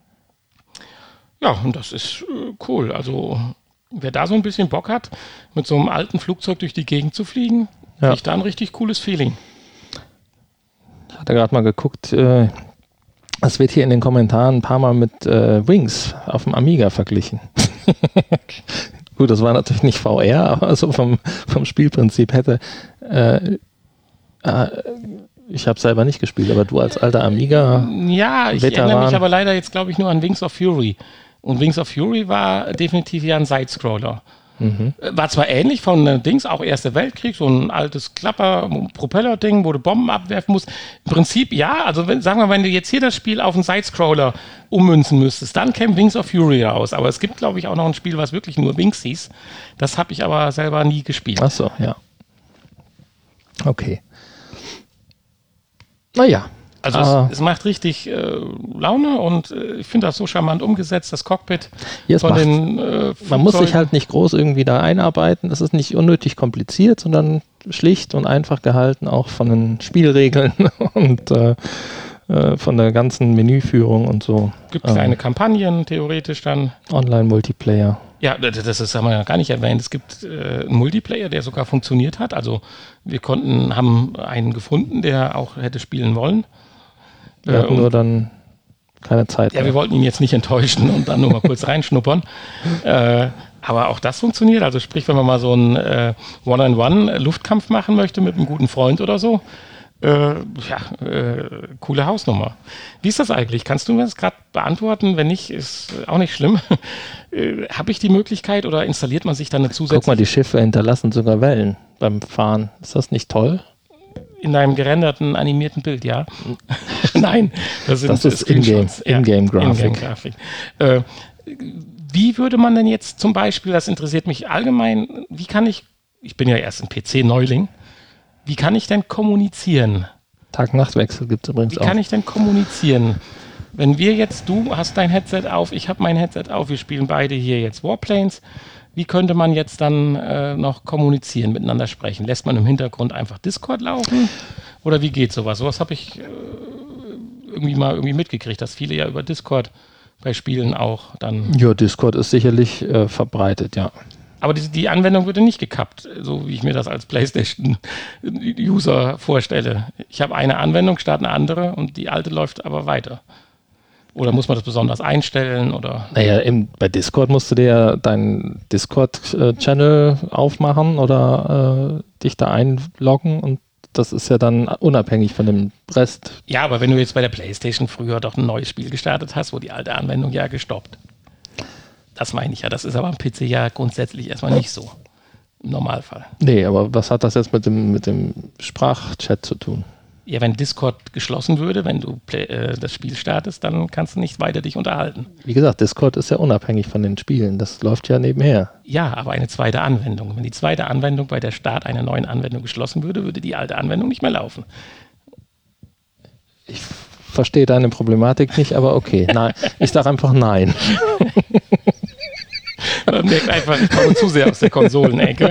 Ja, und das ist äh, cool. Also wer da so ein bisschen Bock hat, mit so einem alten Flugzeug durch die Gegend zu fliegen, ja. kriegt da ein richtig cooles Feeling. Ich hatte gerade mal geguckt, äh, es wird hier in den Kommentaren ein paar Mal mit äh, Wings auf dem Amiga verglichen. Gut, das war natürlich nicht V R, aber so vom, vom Spielprinzip hätte äh, äh, ich habe selber nicht gespielt, aber du als alter Amiga Ja, ich Veteran. erinnere mich aber leider jetzt, glaube ich, nur an Wings of Fury. Und Wings of Fury war definitiv ja ein Sidescroller. Mhm. War zwar ähnlich von äh, Dings, auch Erster Weltkrieg, so ein altes Klapper-Propeller-Ding, wo du Bomben abwerfen musst. Im Prinzip ja, also wenn, sagen wir, wenn du jetzt hier das Spiel auf einen Sidescroller ummünzen müsstest, dann käme Wings of Fury raus. Aber es gibt, glaube ich, auch noch ein Spiel, was wirklich nur Wings hieß. Das habe ich aber selber nie gespielt. Ach so, ja. Okay. Naja. Also ah. es, es macht richtig äh, Laune und äh, ich finde das so charmant umgesetzt, das Cockpit ja, von den äh, man muss sich halt nicht groß irgendwie da einarbeiten, das ist nicht unnötig kompliziert, sondern schlicht und einfach gehalten, auch von den Spielregeln und äh, äh, von der ganzen Menüführung und so. Gibt kleine ähm, Kampagnen, theoretisch dann. Online-Multiplayer. Ja, das ist, haben wir ja gar nicht erwähnt. Es gibt äh, einen Multiplayer, der sogar funktioniert hat. Also wir konnten, haben einen gefunden, der auch hätte spielen wollen. Wir äh, hatten nur dann keine Zeit Ja, mehr. wir wollten ihn jetzt nicht enttäuschen und dann nur mal kurz reinschnuppern. Äh, aber auch das funktioniert. Also sprich, wenn man mal so einen äh, One-on-One-Luftkampf machen möchte mit einem guten Freund oder so, Äh, ja, äh, coole Hausnummer. Wie ist das eigentlich? Kannst du mir das gerade beantworten? Wenn nicht, ist auch nicht schlimm. äh, Habe ich die Möglichkeit oder installiert man sich dann eine zusätzliche... Guck mal, die Schiffe hinterlassen sogar Wellen beim Fahren. Ist das nicht toll? In deinem gerenderten, animierten Bild, ja. Nein, das, sind das ist Ingame-Grafik. In-Game-Grafik. Äh, wie würde man denn jetzt zum Beispiel, das interessiert mich allgemein, wie kann ich, ich bin ja erst ein P C-Neuling, wie kann ich denn kommunizieren? Tag-Nacht-Wechsel gibt es übrigens Wie auch. kann ich denn kommunizieren? Wenn wir jetzt, du hast dein Headset auf, ich habe mein Headset auf, wir spielen beide hier jetzt Warplanes. Wie könnte man jetzt dann äh, noch kommunizieren, miteinander sprechen? Lässt man im Hintergrund einfach Discord laufen? Oder wie geht sowas? Sowas habe ich äh, irgendwie mal irgendwie mitgekriegt, dass viele ja über Discord bei Spielen auch dann... Ja, Discord ist sicherlich äh, verbreitet, ja. Aber die, die Anwendung würde nicht gekappt, so wie ich mir das als PlayStation-User vorstelle. Ich habe eine Anwendung, starte eine andere und die alte läuft aber weiter. Oder muss man das besonders einstellen? Oder? Naja, im, bei Discord musst du dir ja deinen Discord-Channel aufmachen oder äh, dich da einloggen und das ist ja dann unabhängig von dem Rest. Ja, aber wenn du jetzt bei der PlayStation früher doch ein neues Spiel gestartet hast, wo die alte Anwendung ja gestoppt. Das meine ich ja. Das ist aber am P C ja grundsätzlich erstmal nicht so. Im Normalfall. Nee, aber was hat das jetzt mit dem, mit dem Sprachchat zu tun? Ja, wenn Discord geschlossen würde, wenn du Play, äh, das Spiel startest, dann kannst du nicht weiter dich unterhalten. Wie gesagt, Discord ist ja unabhängig von den Spielen. Das läuft ja nebenher. Ja, aber eine zweite Anwendung. Wenn die zweite Anwendung bei der Start einer neuen Anwendung geschlossen würde, würde die alte Anwendung nicht mehr laufen. Ich verstehe deine Problematik nicht, aber okay. Nein, ich sage einfach nein. Man merkt einfach, ich komme zu sehr aus der Konsolenecke.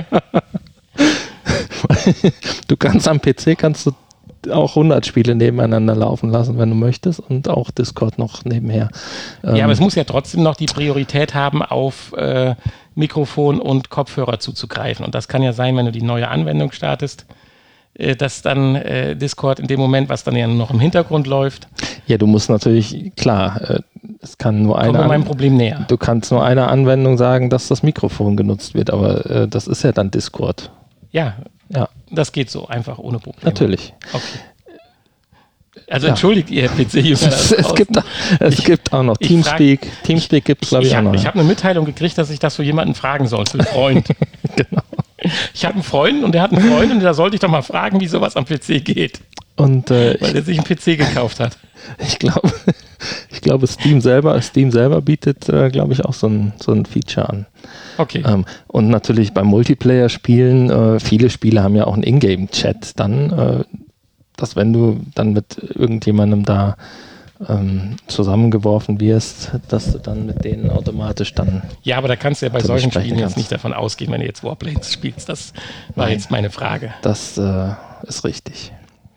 Du kannst am P C kannst du auch hundert Spiele nebeneinander laufen lassen, wenn du möchtest, und auch Discord noch nebenher. Ja, ähm, aber es muss ja trotzdem noch die Priorität haben, auf äh, Mikrofon und Kopfhörer zuzugreifen. Und das kann ja sein, wenn du die neue Anwendung startest, äh, dass dann äh, Discord in dem Moment, was dann ja noch im Hintergrund läuft. Ja, du musst natürlich, klar, äh, es kann nur eine... Kommen wir meinem Problem näher. Du kannst nur einer Anwendung sagen, dass das Mikrofon genutzt wird, aber äh, das ist ja dann Discord. Ja, ja, das geht so, einfach ohne Probleme. Natürlich. Okay. Also ja. Entschuldigt ihr P C-User. Es, es, gibt, es ich, gibt auch noch Teamspeak. Frag, Teamspeak gibt es, glaube ich, ich, auch noch. Ich habe eine Mitteilung gekriegt, dass ich das für jemanden fragen soll, für einen Freund. Genau. Ich habe einen Freund und der hat einen Freund und da sollte ich doch mal fragen, wie sowas am P C geht. Und, äh, weil der sich einen P C gekauft hat. Ich glaube, ich glaube Steam selber, Steam selber bietet, äh, glaube ich, auch so ein, so ein Feature an. Okay. Ähm, und natürlich beim Multiplayer-Spielen, äh, viele Spiele haben ja auch einen Ingame-Chat dann, äh, dass wenn du dann mit irgendjemandem da ähm, zusammengeworfen wirst, dass du dann mit denen automatisch dann... Ja, aber da kannst du ja bei solchen Spielen kannst. jetzt nicht davon ausgehen, wenn du jetzt Warplanes spielst. Das war Nein, jetzt meine Frage. Das äh, ist richtig.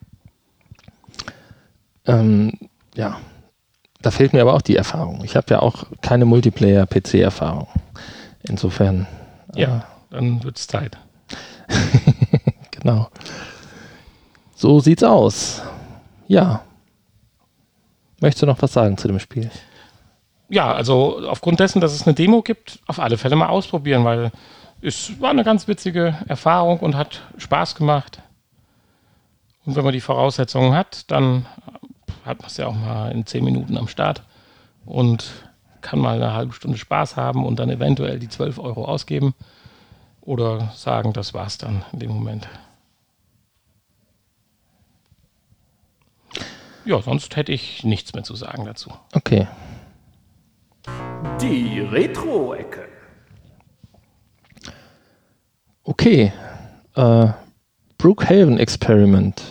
Ähm, ja, da fehlt mir aber auch die Erfahrung. Ich habe ja auch keine Multiplayer-P C-Erfahrung. Insofern... Ja, äh, dann wird es Zeit. Genau. So sieht's aus. Ja. Möchtest du noch was sagen zu dem Spiel? Ja, also aufgrund dessen, dass es eine Demo gibt, auf alle Fälle mal ausprobieren, weil es war eine ganz witzige Erfahrung und hat Spaß gemacht. Und wenn man die Voraussetzungen hat, dann hat man es ja auch mal in zehn Minuten am Start und kann mal eine halbe Stunde Spaß haben und dann eventuell die zwölf Euro ausgeben oder sagen, das war's dann in dem Moment. Ja, sonst hätte ich nichts mehr zu sagen dazu. Okay. Die Retro-Ecke. Okay. Äh, Brookhaven Experiment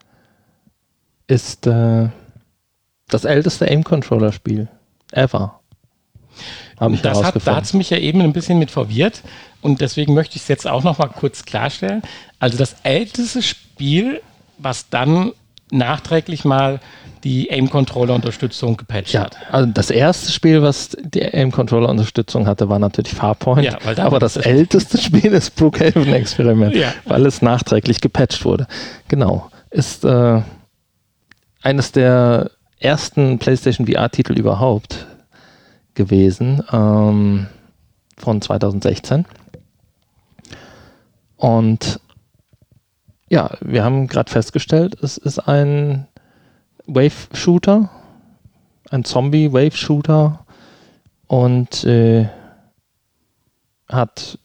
ist äh, das älteste Aim-Controller-Spiel ever. Hab ich das hat, da hat es mich ja eben ein bisschen mit verwirrt und deswegen möchte ich es jetzt auch noch mal kurz klarstellen. Also das älteste Spiel, was dann nachträglich mal die Aim-Controller-Unterstützung gepatcht ja, hat. Also das erste Spiel, was die Aim-Controller-Unterstützung hatte, war natürlich Farpoint. Ja, weil da aber das älteste Spiel ist Brookhaven-Experiment, ja. weil es nachträglich gepatcht wurde. Genau. Ist äh, eines der ersten PlayStation V R-Titel überhaupt gewesen, ähm, von zwanzig sechzehn. Und ja, wir haben gerade festgestellt, es ist ein Wave-Shooter, ein Zombie-Wave-Shooter und äh, hat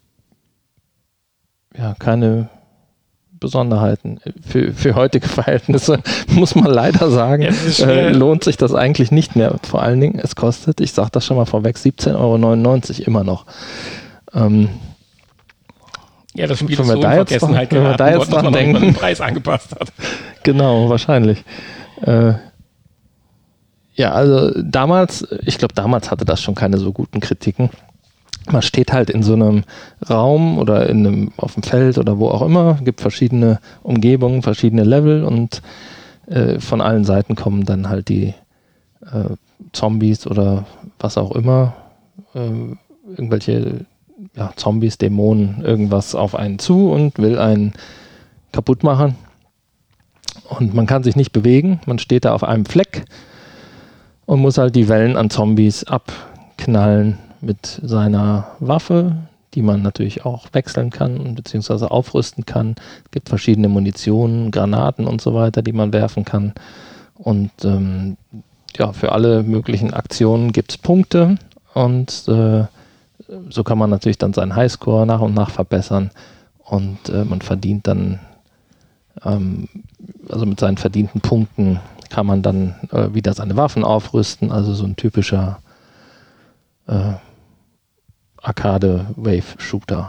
ja keine Besonderheiten. Für, für heutige Verhältnisse muss man leider sagen, ja, äh, lohnt sich das eigentlich nicht mehr. Vor allen Dingen, es kostet, ich sage das schon mal vorweg, siebzehn Euro neunundneunzig immer noch. Ähm, ja, das Spiel wenn ist so in Vergessenheit geraten, wenn wir da jetzt dran worden, denken, dass man den Preis angepasst hat. Genau, wahrscheinlich. Äh, ja, also damals, ich glaube damals hatte das schon keine so guten Kritiken. Man steht halt in so einem Raum oder in einem, auf dem Feld oder wo auch immer, gibt verschiedene Umgebungen, verschiedene Level und äh, von allen Seiten kommen dann halt die äh, Zombies oder was auch immer, äh, irgendwelche ja, Zombies, Dämonen, irgendwas auf einen zu und will einen kaputt machen. Und man kann sich nicht bewegen, man steht da auf einem Fleck und muss halt die Wellen an Zombies abknallen mit seiner Waffe, die man natürlich auch wechseln kann beziehungsweise aufrüsten kann. Es gibt verschiedene Munitionen, Granaten und so weiter, die man werfen kann. Und ähm, ja, für alle möglichen Aktionen gibt es Punkte und äh, so kann man natürlich dann seinen Highscore nach und nach verbessern und äh, man verdient dann, ähm, also mit seinen verdienten Punkten kann man dann äh, wieder seine Waffen aufrüsten, also so ein typischer äh, Arcade-Wave-Shooter.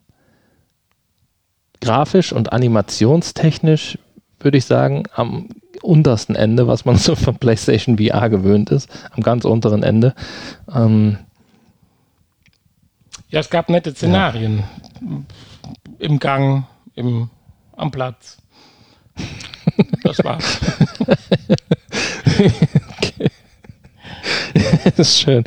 Grafisch und animationstechnisch würde ich sagen, am untersten Ende, was man so von PlayStation V R gewöhnt ist, am ganz unteren Ende. Ähm, ja, es gab nette Szenarien. Ja. Im Gang, im, am Platz. Das war's. Okay. Das ist schön.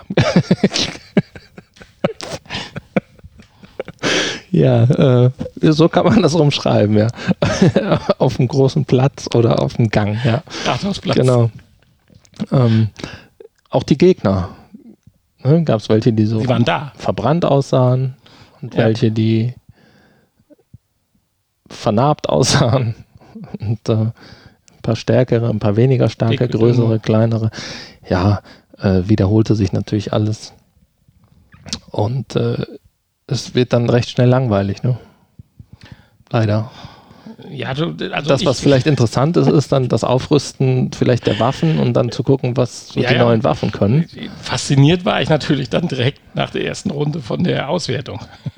Ja, äh, so kann man das rumschreiben, ja. Auf einem großen Platz oder auf dem Gang, ja. Rathausplatz. Genau. Ähm, auch die Gegner. Ne, gab es welche, die so die waren da. verbrannt aussahen und ja. welche, die vernarbt aussahen. Und äh, ein paar stärkere, ein paar weniger starke, Dick größere, kleinere. Ja, äh, wiederholte sich natürlich alles. Und äh, es wird dann recht schnell langweilig, ne? Leider. Ja, also das, was ich, vielleicht interessant ist, ist dann das Aufrüsten vielleicht der Waffen und dann zu gucken, was so ja, die ja. neuen Waffen können. Fasziniert war ich natürlich dann direkt nach der ersten Runde von der Auswertung.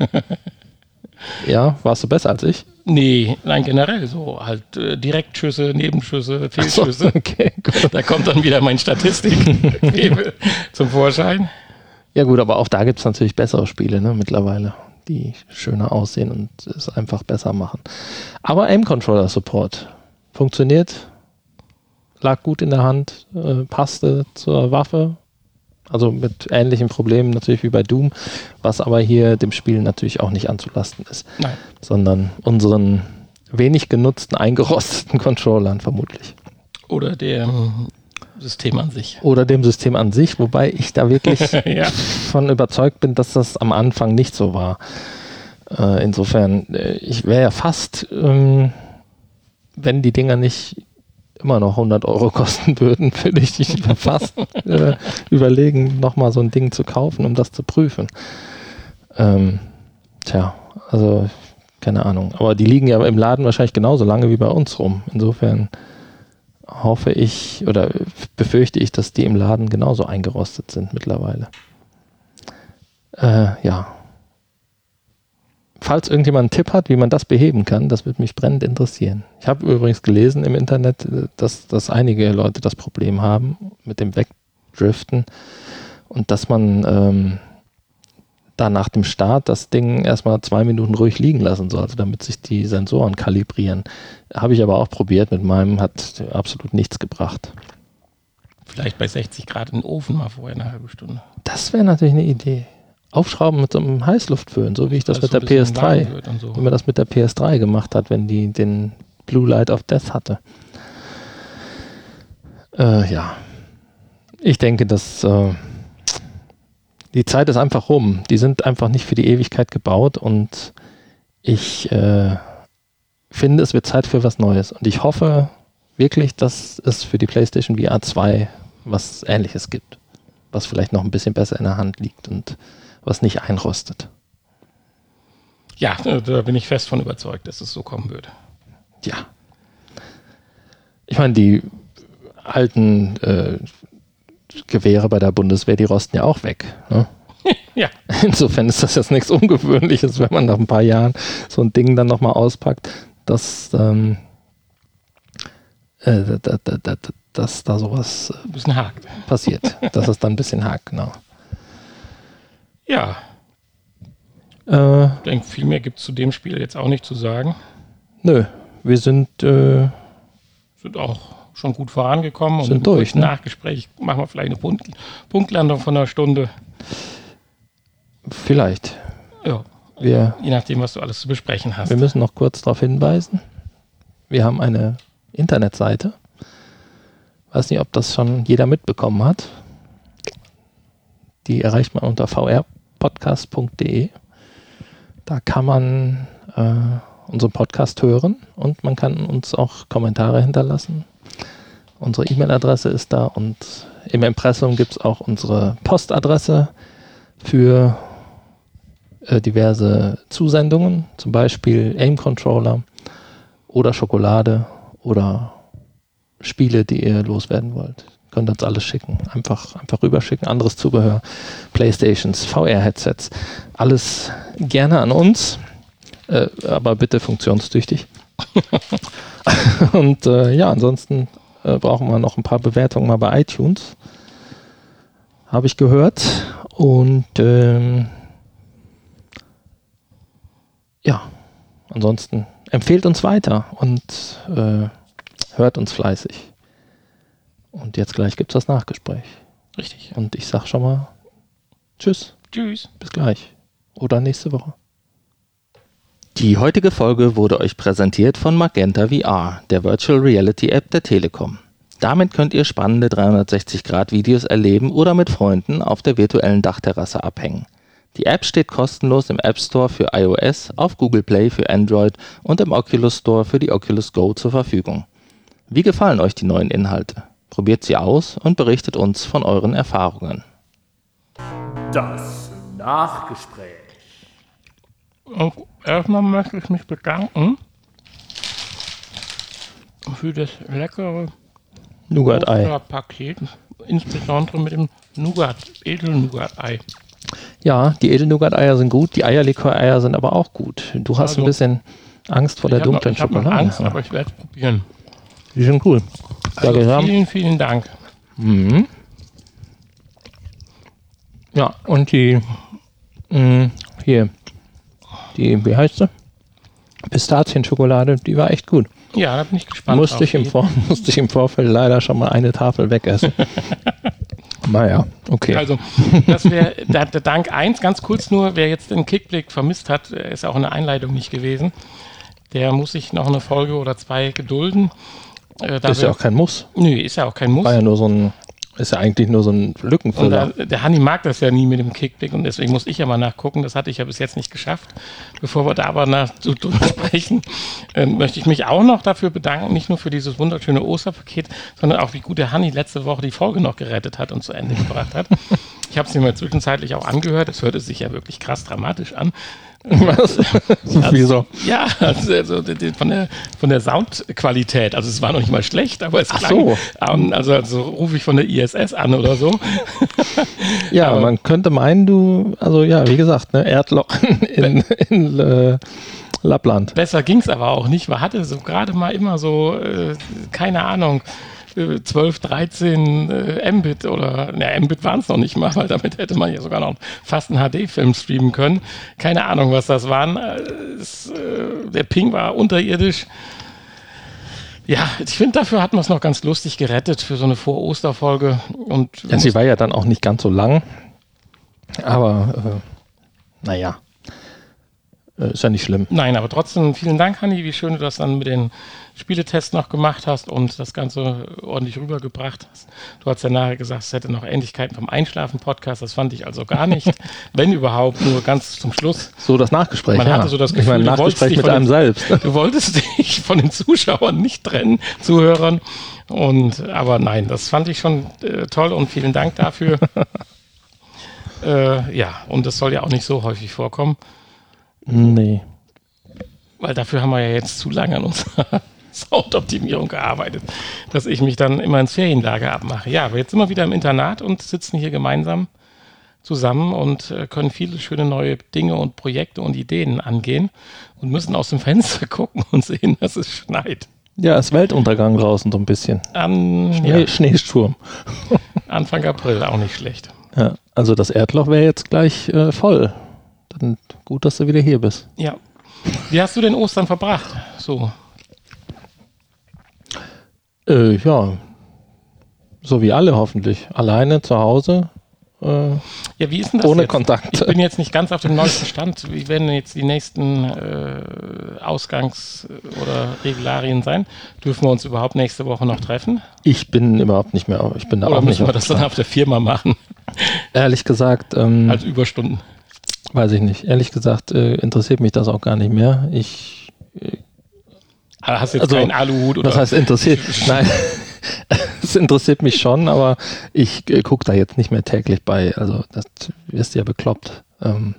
Ja, warst du besser als ich? Nee, nein, generell so. Halt äh, Direktschüsse, Nebenschüsse, Fehlschüsse. So, okay, gut. Da kommt dann wieder mein Statistik zum Vorschein. Ja gut, aber auch da gibt es natürlich bessere Spiele, ne, mittlerweile, die schöner aussehen und es einfach besser machen. Aber Aim-Controller-Support funktioniert, lag gut in der Hand, äh, passte zur Waffe, also mit ähnlichen Problemen natürlich wie bei Doom, was aber hier dem Spiel natürlich auch nicht anzulasten ist. Nein. Sondern unseren wenig genutzten, eingerosteten Controllern vermutlich. Oder dem System an sich. Oder dem System an sich, wobei ich da wirklich ja. von überzeugt bin, dass das am Anfang nicht so war. Äh, insofern, äh, ich wäre ja fast, ähm, wenn die Dinger nicht immer noch hundert Euro kosten würden, würde ich dich fast äh, überlegen, nochmal so ein Ding zu kaufen, um das zu prüfen. Ähm, tja, also keine Ahnung. Aber die liegen ja im Laden wahrscheinlich genauso lange wie bei uns rum. Insofern hoffe ich oder befürchte ich, dass die im Laden genauso eingerostet sind mittlerweile. Äh, ja. Falls irgendjemand einen Tipp hat, wie man das beheben kann, das würde mich brennend interessieren. Ich habe übrigens gelesen im Internet, dass, dass einige Leute das Problem haben mit dem Wegdriften und dass man ähm, da nach dem Start das Ding erstmal zwei Minuten ruhig liegen lassen sollte, damit sich die Sensoren kalibrieren. Habe ich aber auch probiert mit meinem, hat absolut nichts gebracht. Vielleicht bei sechzig Grad in den Ofen mal vorher eine halbe Stunde. Das wäre natürlich eine Idee. Aufschrauben mit so einem Heißluftföhn, so wie ich das Dass mit es der so ein P S bisschen drei, warm wird und so. wie man das mit der P S drei gemacht hat, wenn die den Blue Light of Death hatte. Äh, ja. Ich denke, dass äh, die Zeit ist einfach rum. Die sind einfach nicht für die Ewigkeit gebaut und ich äh, finde, es wird Zeit für was Neues. Und ich hoffe wirklich, dass es für die PlayStation V R zwei was Ähnliches gibt. Was vielleicht noch ein bisschen besser in der Hand liegt und was nicht einrostet. Ja, da bin ich fest von überzeugt, dass es so kommen wird. Ja. Ich meine, die alten äh, Gewehre bei der Bundeswehr, die rosten ja auch weg. Ne? Ja. Insofern ist das jetzt nichts Ungewöhnliches, wenn man nach ein paar Jahren so ein Ding dann nochmal auspackt, dass, ähm, äh, da, da, da, dass da sowas ein bisschen hakt. passiert. Dass es dann ein bisschen hakt, genau. Ja. Äh, Ich denke, viel mehr gibt es zu dem Spiel jetzt auch nicht zu sagen. Nö, wir sind äh, Sind auch schon gut vorangekommen. Und Sind im durch, kurzen ne? Nachgespräch machen wir vielleicht eine Punkt, Punktlandung von einer Stunde. vielleicht. Ja, Wir, je nachdem, was du alles zu besprechen hast. wir müssen noch kurz darauf hinweisen. Wir haben eine Internetseite. Weiß nicht, ob das schon jeder mitbekommen hat. Die erreicht man unter v r podcast punkt d e. Da kann man äh, unseren Podcast hören und man kann uns auch Kommentare hinterlassen. Unsere E-Mail-Adresse ist da und im Impressum gibt es auch unsere Postadresse für äh, diverse Zusendungen, zum Beispiel Aim-Controller oder Schokolade oder Spiele, die ihr loswerden wollt. Könnt uns alles schicken. Einfach, einfach rüberschicken. Anderes Zubehör. Playstations, V R-Headsets. Alles gerne an uns. Äh, aber bitte funktionstüchtig. Und äh, ja, ansonsten äh, brauchen wir noch ein paar Bewertungen mal bei iTunes. Habe ich gehört. Und ähm, ja, ansonsten empfehlt uns weiter und äh, hört uns fleißig. Und jetzt gleich gibt es das Nachgespräch. Richtig. Und ich sag schon mal Tschüss, Tschüss. bis gleich. Oder nächste Woche. Die heutige Folge wurde euch präsentiert von Magenta V R, der Virtual Reality App der Telekom. Damit könnt ihr spannende dreihundertsechzig Grad Videos erleben oder mit Freunden auf der virtuellen Dachterrasse abhängen. Die App steht kostenlos im App Store für iOS, auf Google Play für Android und im Oculus Store für die Oculus Go zur Verfügung. Wie gefallen euch die neuen Inhalte? Probiert sie aus und berichtet uns von euren Erfahrungen. Das Nachgespräch. Und erstmal möchte ich mich bedanken für das leckere Nougat-Ei. Paket, insbesondere mit dem Nougat, Edel-Nougat-Ei. Ja, die Edel-Nougat-Eier sind gut, die Eierlikör-Eier sind aber auch gut. Du hast Also, ein bisschen Angst vor der Ich habe noch, dunklen ich hab noch Schokolade. Angst, aber ich werde es probieren. Die sind cool. Also Ja, wir vielen, vielen Dank. Mhm. Ja, und die mh, hier, die, wie heißt sie? Pistazienschokolade, die war echt gut. Ja, da bin ich gespannt. Musste drauf. ich, im Vor musste ich im Vorfeld leider schon mal eine Tafel wegessen. Naja, okay. Also, das wäre der, der Dank eins. Ganz kurz nur, wer jetzt den Kickblick vermisst hat, ist auch in der Einleitung nicht gewesen. Der muss sich noch eine Folge oder zwei gedulden. Äh, da ist ja auch kein Muss. Nö, ist ja auch kein Muss. War ja nur so ein, ist ja eigentlich nur so ein Und Lückenfüller. da, der Hanni mag das ja nie mit dem Kickblick und deswegen muss ich ja mal nachgucken. Das hatte ich ja bis jetzt nicht geschafft. Bevor wir da aber nach so sprechen, äh, möchte ich mich auch noch dafür bedanken, nicht nur für dieses wunderschöne Osterpaket, sondern auch wie gut der Hanni letzte Woche die Folge noch gerettet hat und zu Ende gebracht hat. Ich habe es mir mal zwischenzeitlich auch angehört. Es hörte sich ja wirklich krass dramatisch an. Was? Wieso? Ja, also, also die- von der von der Soundqualität. Also es war noch nicht mal schlecht, aber es Ach klang. so. Ähm, also, also rufe ich von der I S S an oder so. Ja, Aber- man könnte meinen, du, also ja, wie gesagt, ne, Erdloch in, in äh, Lappland. Besser ging es aber auch nicht. Man hatte so gerade mal immer so, äh, keine Ahnung, äh, zwölf, dreizehn äh, Mbit oder, na, Mbit waren es noch nicht mal, weil damit hätte man ja sogar noch fast einen H D-Film streamen können. Keine Ahnung, was das waren. Äh, es, äh, der Ping war unterirdisch. Ja, ich finde, dafür hatten wir es noch ganz lustig gerettet für so eine Vor-Oster-Folge. Und ja, sie war ja dann auch nicht ganz so lang, aber äh, naja, äh, ist ja nicht schlimm. Nein, aber trotzdem vielen Dank, Hanni, wie schön du das dann mit den Spieletests noch gemacht hast und das Ganze ordentlich rübergebracht hast. Du hast ja nachher gesagt, es hätte noch Ähnlichkeiten vom Einschlafen-Podcast, das fand ich also gar nicht, wenn überhaupt, nur ganz zum Schluss. So das Nachgespräch, Man ja. hatte so das Gefühl, ich meine, du Nachgespräch mit den, einem selbst. Du wolltest dich von den Zuschauern nicht trennen, Zuhörern. Und, aber nein, das fand ich schon äh, toll und vielen Dank dafür. äh, ja, und das soll ja auch nicht so häufig vorkommen. Nee. Weil dafür haben wir ja jetzt zu lange an unserer Soundoptimierung gearbeitet, dass ich mich dann immer ins Ferienlager abmache. Ja, aber jetzt sind wir wieder im Internat und sitzen hier gemeinsam zusammen und äh, können viele schöne neue Dinge und Projekte und Ideen angehen und müssen aus dem Fenster gucken und sehen, dass es schneit. Ja, es ist Weltuntergang draußen so ein bisschen. An, Schnee, ja, Schneesturm. Anfang April, auch nicht schlecht. Ja, also das Erdloch wäre jetzt gleich äh, voll. Dann gut, dass du wieder hier bist. Ja. Wie hast du denn Ostern verbracht? So. Äh, ja, so wie alle hoffentlich. Alleine zu Hause. Äh, ja, wie ist denn das ohne jetzt? Kontakt. Ich bin jetzt nicht ganz auf dem neuesten Stand. Wie werden denn jetzt die nächsten äh, Ausgangs- oder Regularien sein? Dürfen wir uns überhaupt nächste Woche noch treffen? Ich bin überhaupt nicht mehr, ich bin da Oder auch nicht. müssen wir das dann auf der Firma machen? Ehrlich gesagt, ähm, Als Überstunden? weiß ich nicht. Ehrlich gesagt äh, interessiert mich das auch gar nicht mehr. Ich äh, Aber hast du jetzt also, keinen Aluhut? Oder? Was heißt interessiert? Nein, es interessiert mich schon, aber ich äh, gucke da jetzt nicht mehr täglich bei. Also das wirst du ja bekloppt. Ähm,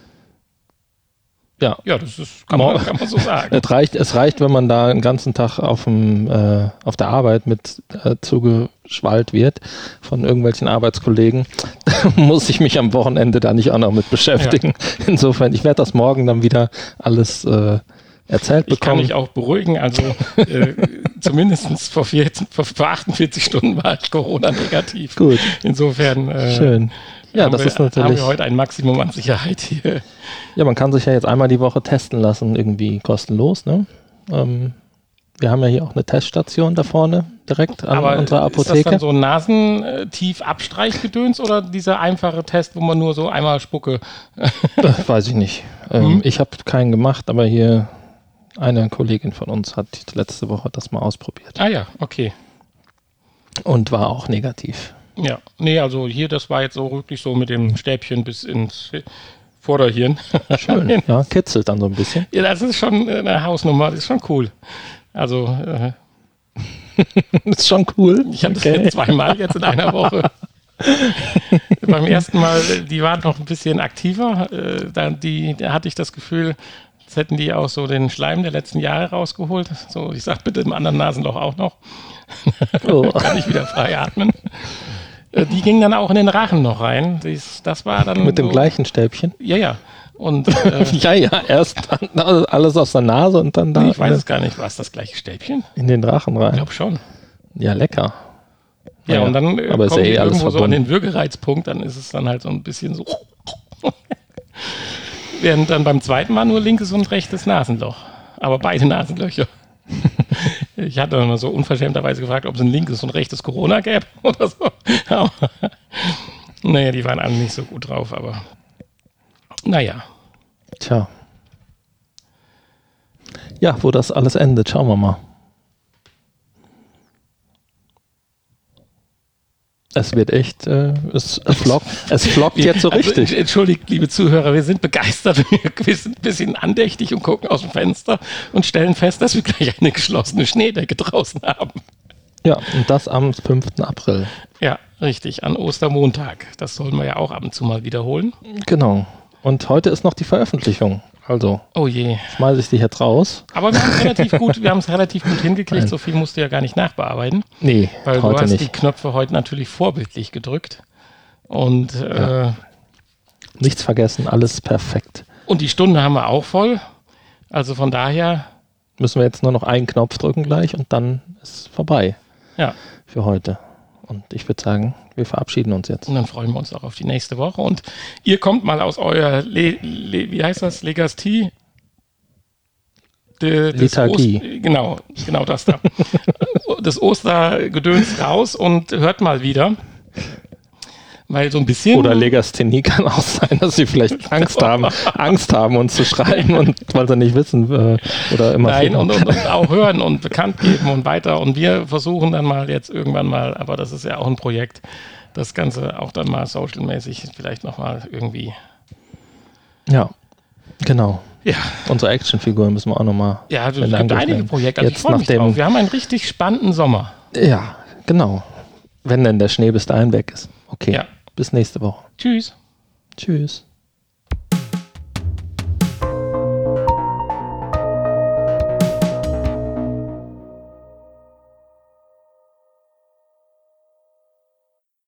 ja. Ja, das ist, kann, man, kann man so sagen. Es reicht, es reicht, wenn man da einen ganzen Tag auf, dem, äh, auf der Arbeit mit äh, zugeschwallt wird von irgendwelchen Arbeitskollegen. Muss ich mich am Wochenende da nicht auch noch mit beschäftigen. Ja. Insofern, ich werde das morgen dann wieder alles äh, erzählt bekommen. Ich kann mich auch beruhigen, also äh, zumindest vor, vierzehn, vor, vor achtundvierzig Stunden war ich Corona-negativ. Gut. Insofern äh, schön. Ja, das wir, ist natürlich. haben wir heute ein Maximum an Sicherheit hier. Ja, man kann sich ja jetzt einmal die Woche testen lassen, irgendwie kostenlos. Ne? Ähm, wir haben ja hier auch eine Teststation da vorne, direkt an Aber unserer Apotheke. Ist das dann so ein Nasentief-Abstreichgedöns oder dieser einfache Test, wo man nur so einmal spucke? Das weiß ich nicht. Ähm, hm? Ich habe keinen gemacht, aber hier eine Kollegin von uns hat letzte Woche das mal ausprobiert. Ah ja, okay. Und war auch negativ. Ja, nee, also hier, das war jetzt so wirklich so mit dem Stäbchen bis ins Vorderhirn. Schön, ja, kitzelt dann so ein bisschen. Ja, das ist schon eine Hausnummer, das ist schon cool. Also, äh, das ist schon cool. Ich habe okay. das jetzt zweimal jetzt in einer Woche. Beim ersten Mal, die waren noch ein bisschen aktiver. Äh, da, die, da hatte ich das Gefühl, jetzt hätten die auch so den Schleim der letzten Jahre rausgeholt. So, ich sag bitte im anderen Nasenloch auch noch. Oh. Kann ich wieder frei atmen. Die ging dann auch in den Rachen noch rein. Das, das war dann mit dem so, gleichen Stäbchen? Ja, ja. Und, äh, ja, ja, erst alles aus der Nase und dann da. Nee, ich weiß es gar nicht. War es das gleiche Stäbchen? In den Rachen rein. Ich glaube schon. Ja, lecker. Ja, ja, und dann äh, aber kommen ist ja eh die alles irgendwo verbunden. so an den Würgereizpunkt, dann ist es dann halt so ein bisschen so. Während dann beim zweiten Mal nur linkes und rechtes Nasenloch. Aber beide Nasenlöcher. Ich hatte dann mal so unverschämterweise gefragt, ob es ein linkes und rechtes Corona gäbe oder so. Aber, naja, die waren alle nicht so gut drauf, aber naja. Tja. Ja, wo das alles endet, schauen wir mal. Es wird echt, äh, es, es flockt, es flockt jetzt so richtig. Also, entschuldigt, liebe Zuhörer, wir sind begeistert, wir sind ein bisschen andächtig und gucken aus dem Fenster und stellen fest, dass wir gleich eine geschlossene Schneedecke draußen haben. Ja, und das am fünften April. Ja, richtig, an Ostermontag. Das sollen wir ja auch ab und zu mal wiederholen. Genau. Und heute ist noch die Veröffentlichung. Also, oh je. Schmeiße ich dich jetzt raus. Aber wir haben es relativ gut, wir haben es relativ gut hingekriegt. Nein. So viel musst du ja gar nicht nachbearbeiten. Nee, weil heute du hast nicht. Die Knöpfe heute natürlich vorbildlich gedrückt. Und ja. äh, nichts vergessen, alles perfekt. Und die Stunde haben wir auch voll. Also von daher müssen wir jetzt nur noch einen Knopf drücken gleich und dann ist vorbei. Ja. Für heute. Und ich würde sagen, wir verabschieden uns jetzt. Und dann freuen wir uns auch auf die nächste Woche. Und ihr kommt mal aus eurer, Le- Le- wie heißt das, Legasthie? de, des Lethargie. Ost, genau, genau das da. Das Ostergedöns raus und hört mal wieder. Weil so ein bisschen... Oder Legasthenie kann auch sein, dass sie vielleicht Angst haben, Angst haben, uns zu schreiben und weil sie nicht wissen äh, oder immer... Nein, und, und, und auch hören und bekannt geben und weiter. Und wir versuchen dann mal jetzt irgendwann mal, aber das ist ja auch ein Projekt, das Ganze auch dann mal socialmäßig vielleicht nochmal irgendwie... Ja, genau. Ja. Unsere Actionfiguren müssen wir auch nochmal... Ja, es gibt einige Projekte, also ich freue mich dem, drauf. Wir haben einen richtig spannenden Sommer. Ja, genau. Wenn denn der Schnee bis dahin weg ist. Okay, ja. Bis nächste Woche. Tschüss. Tschüss.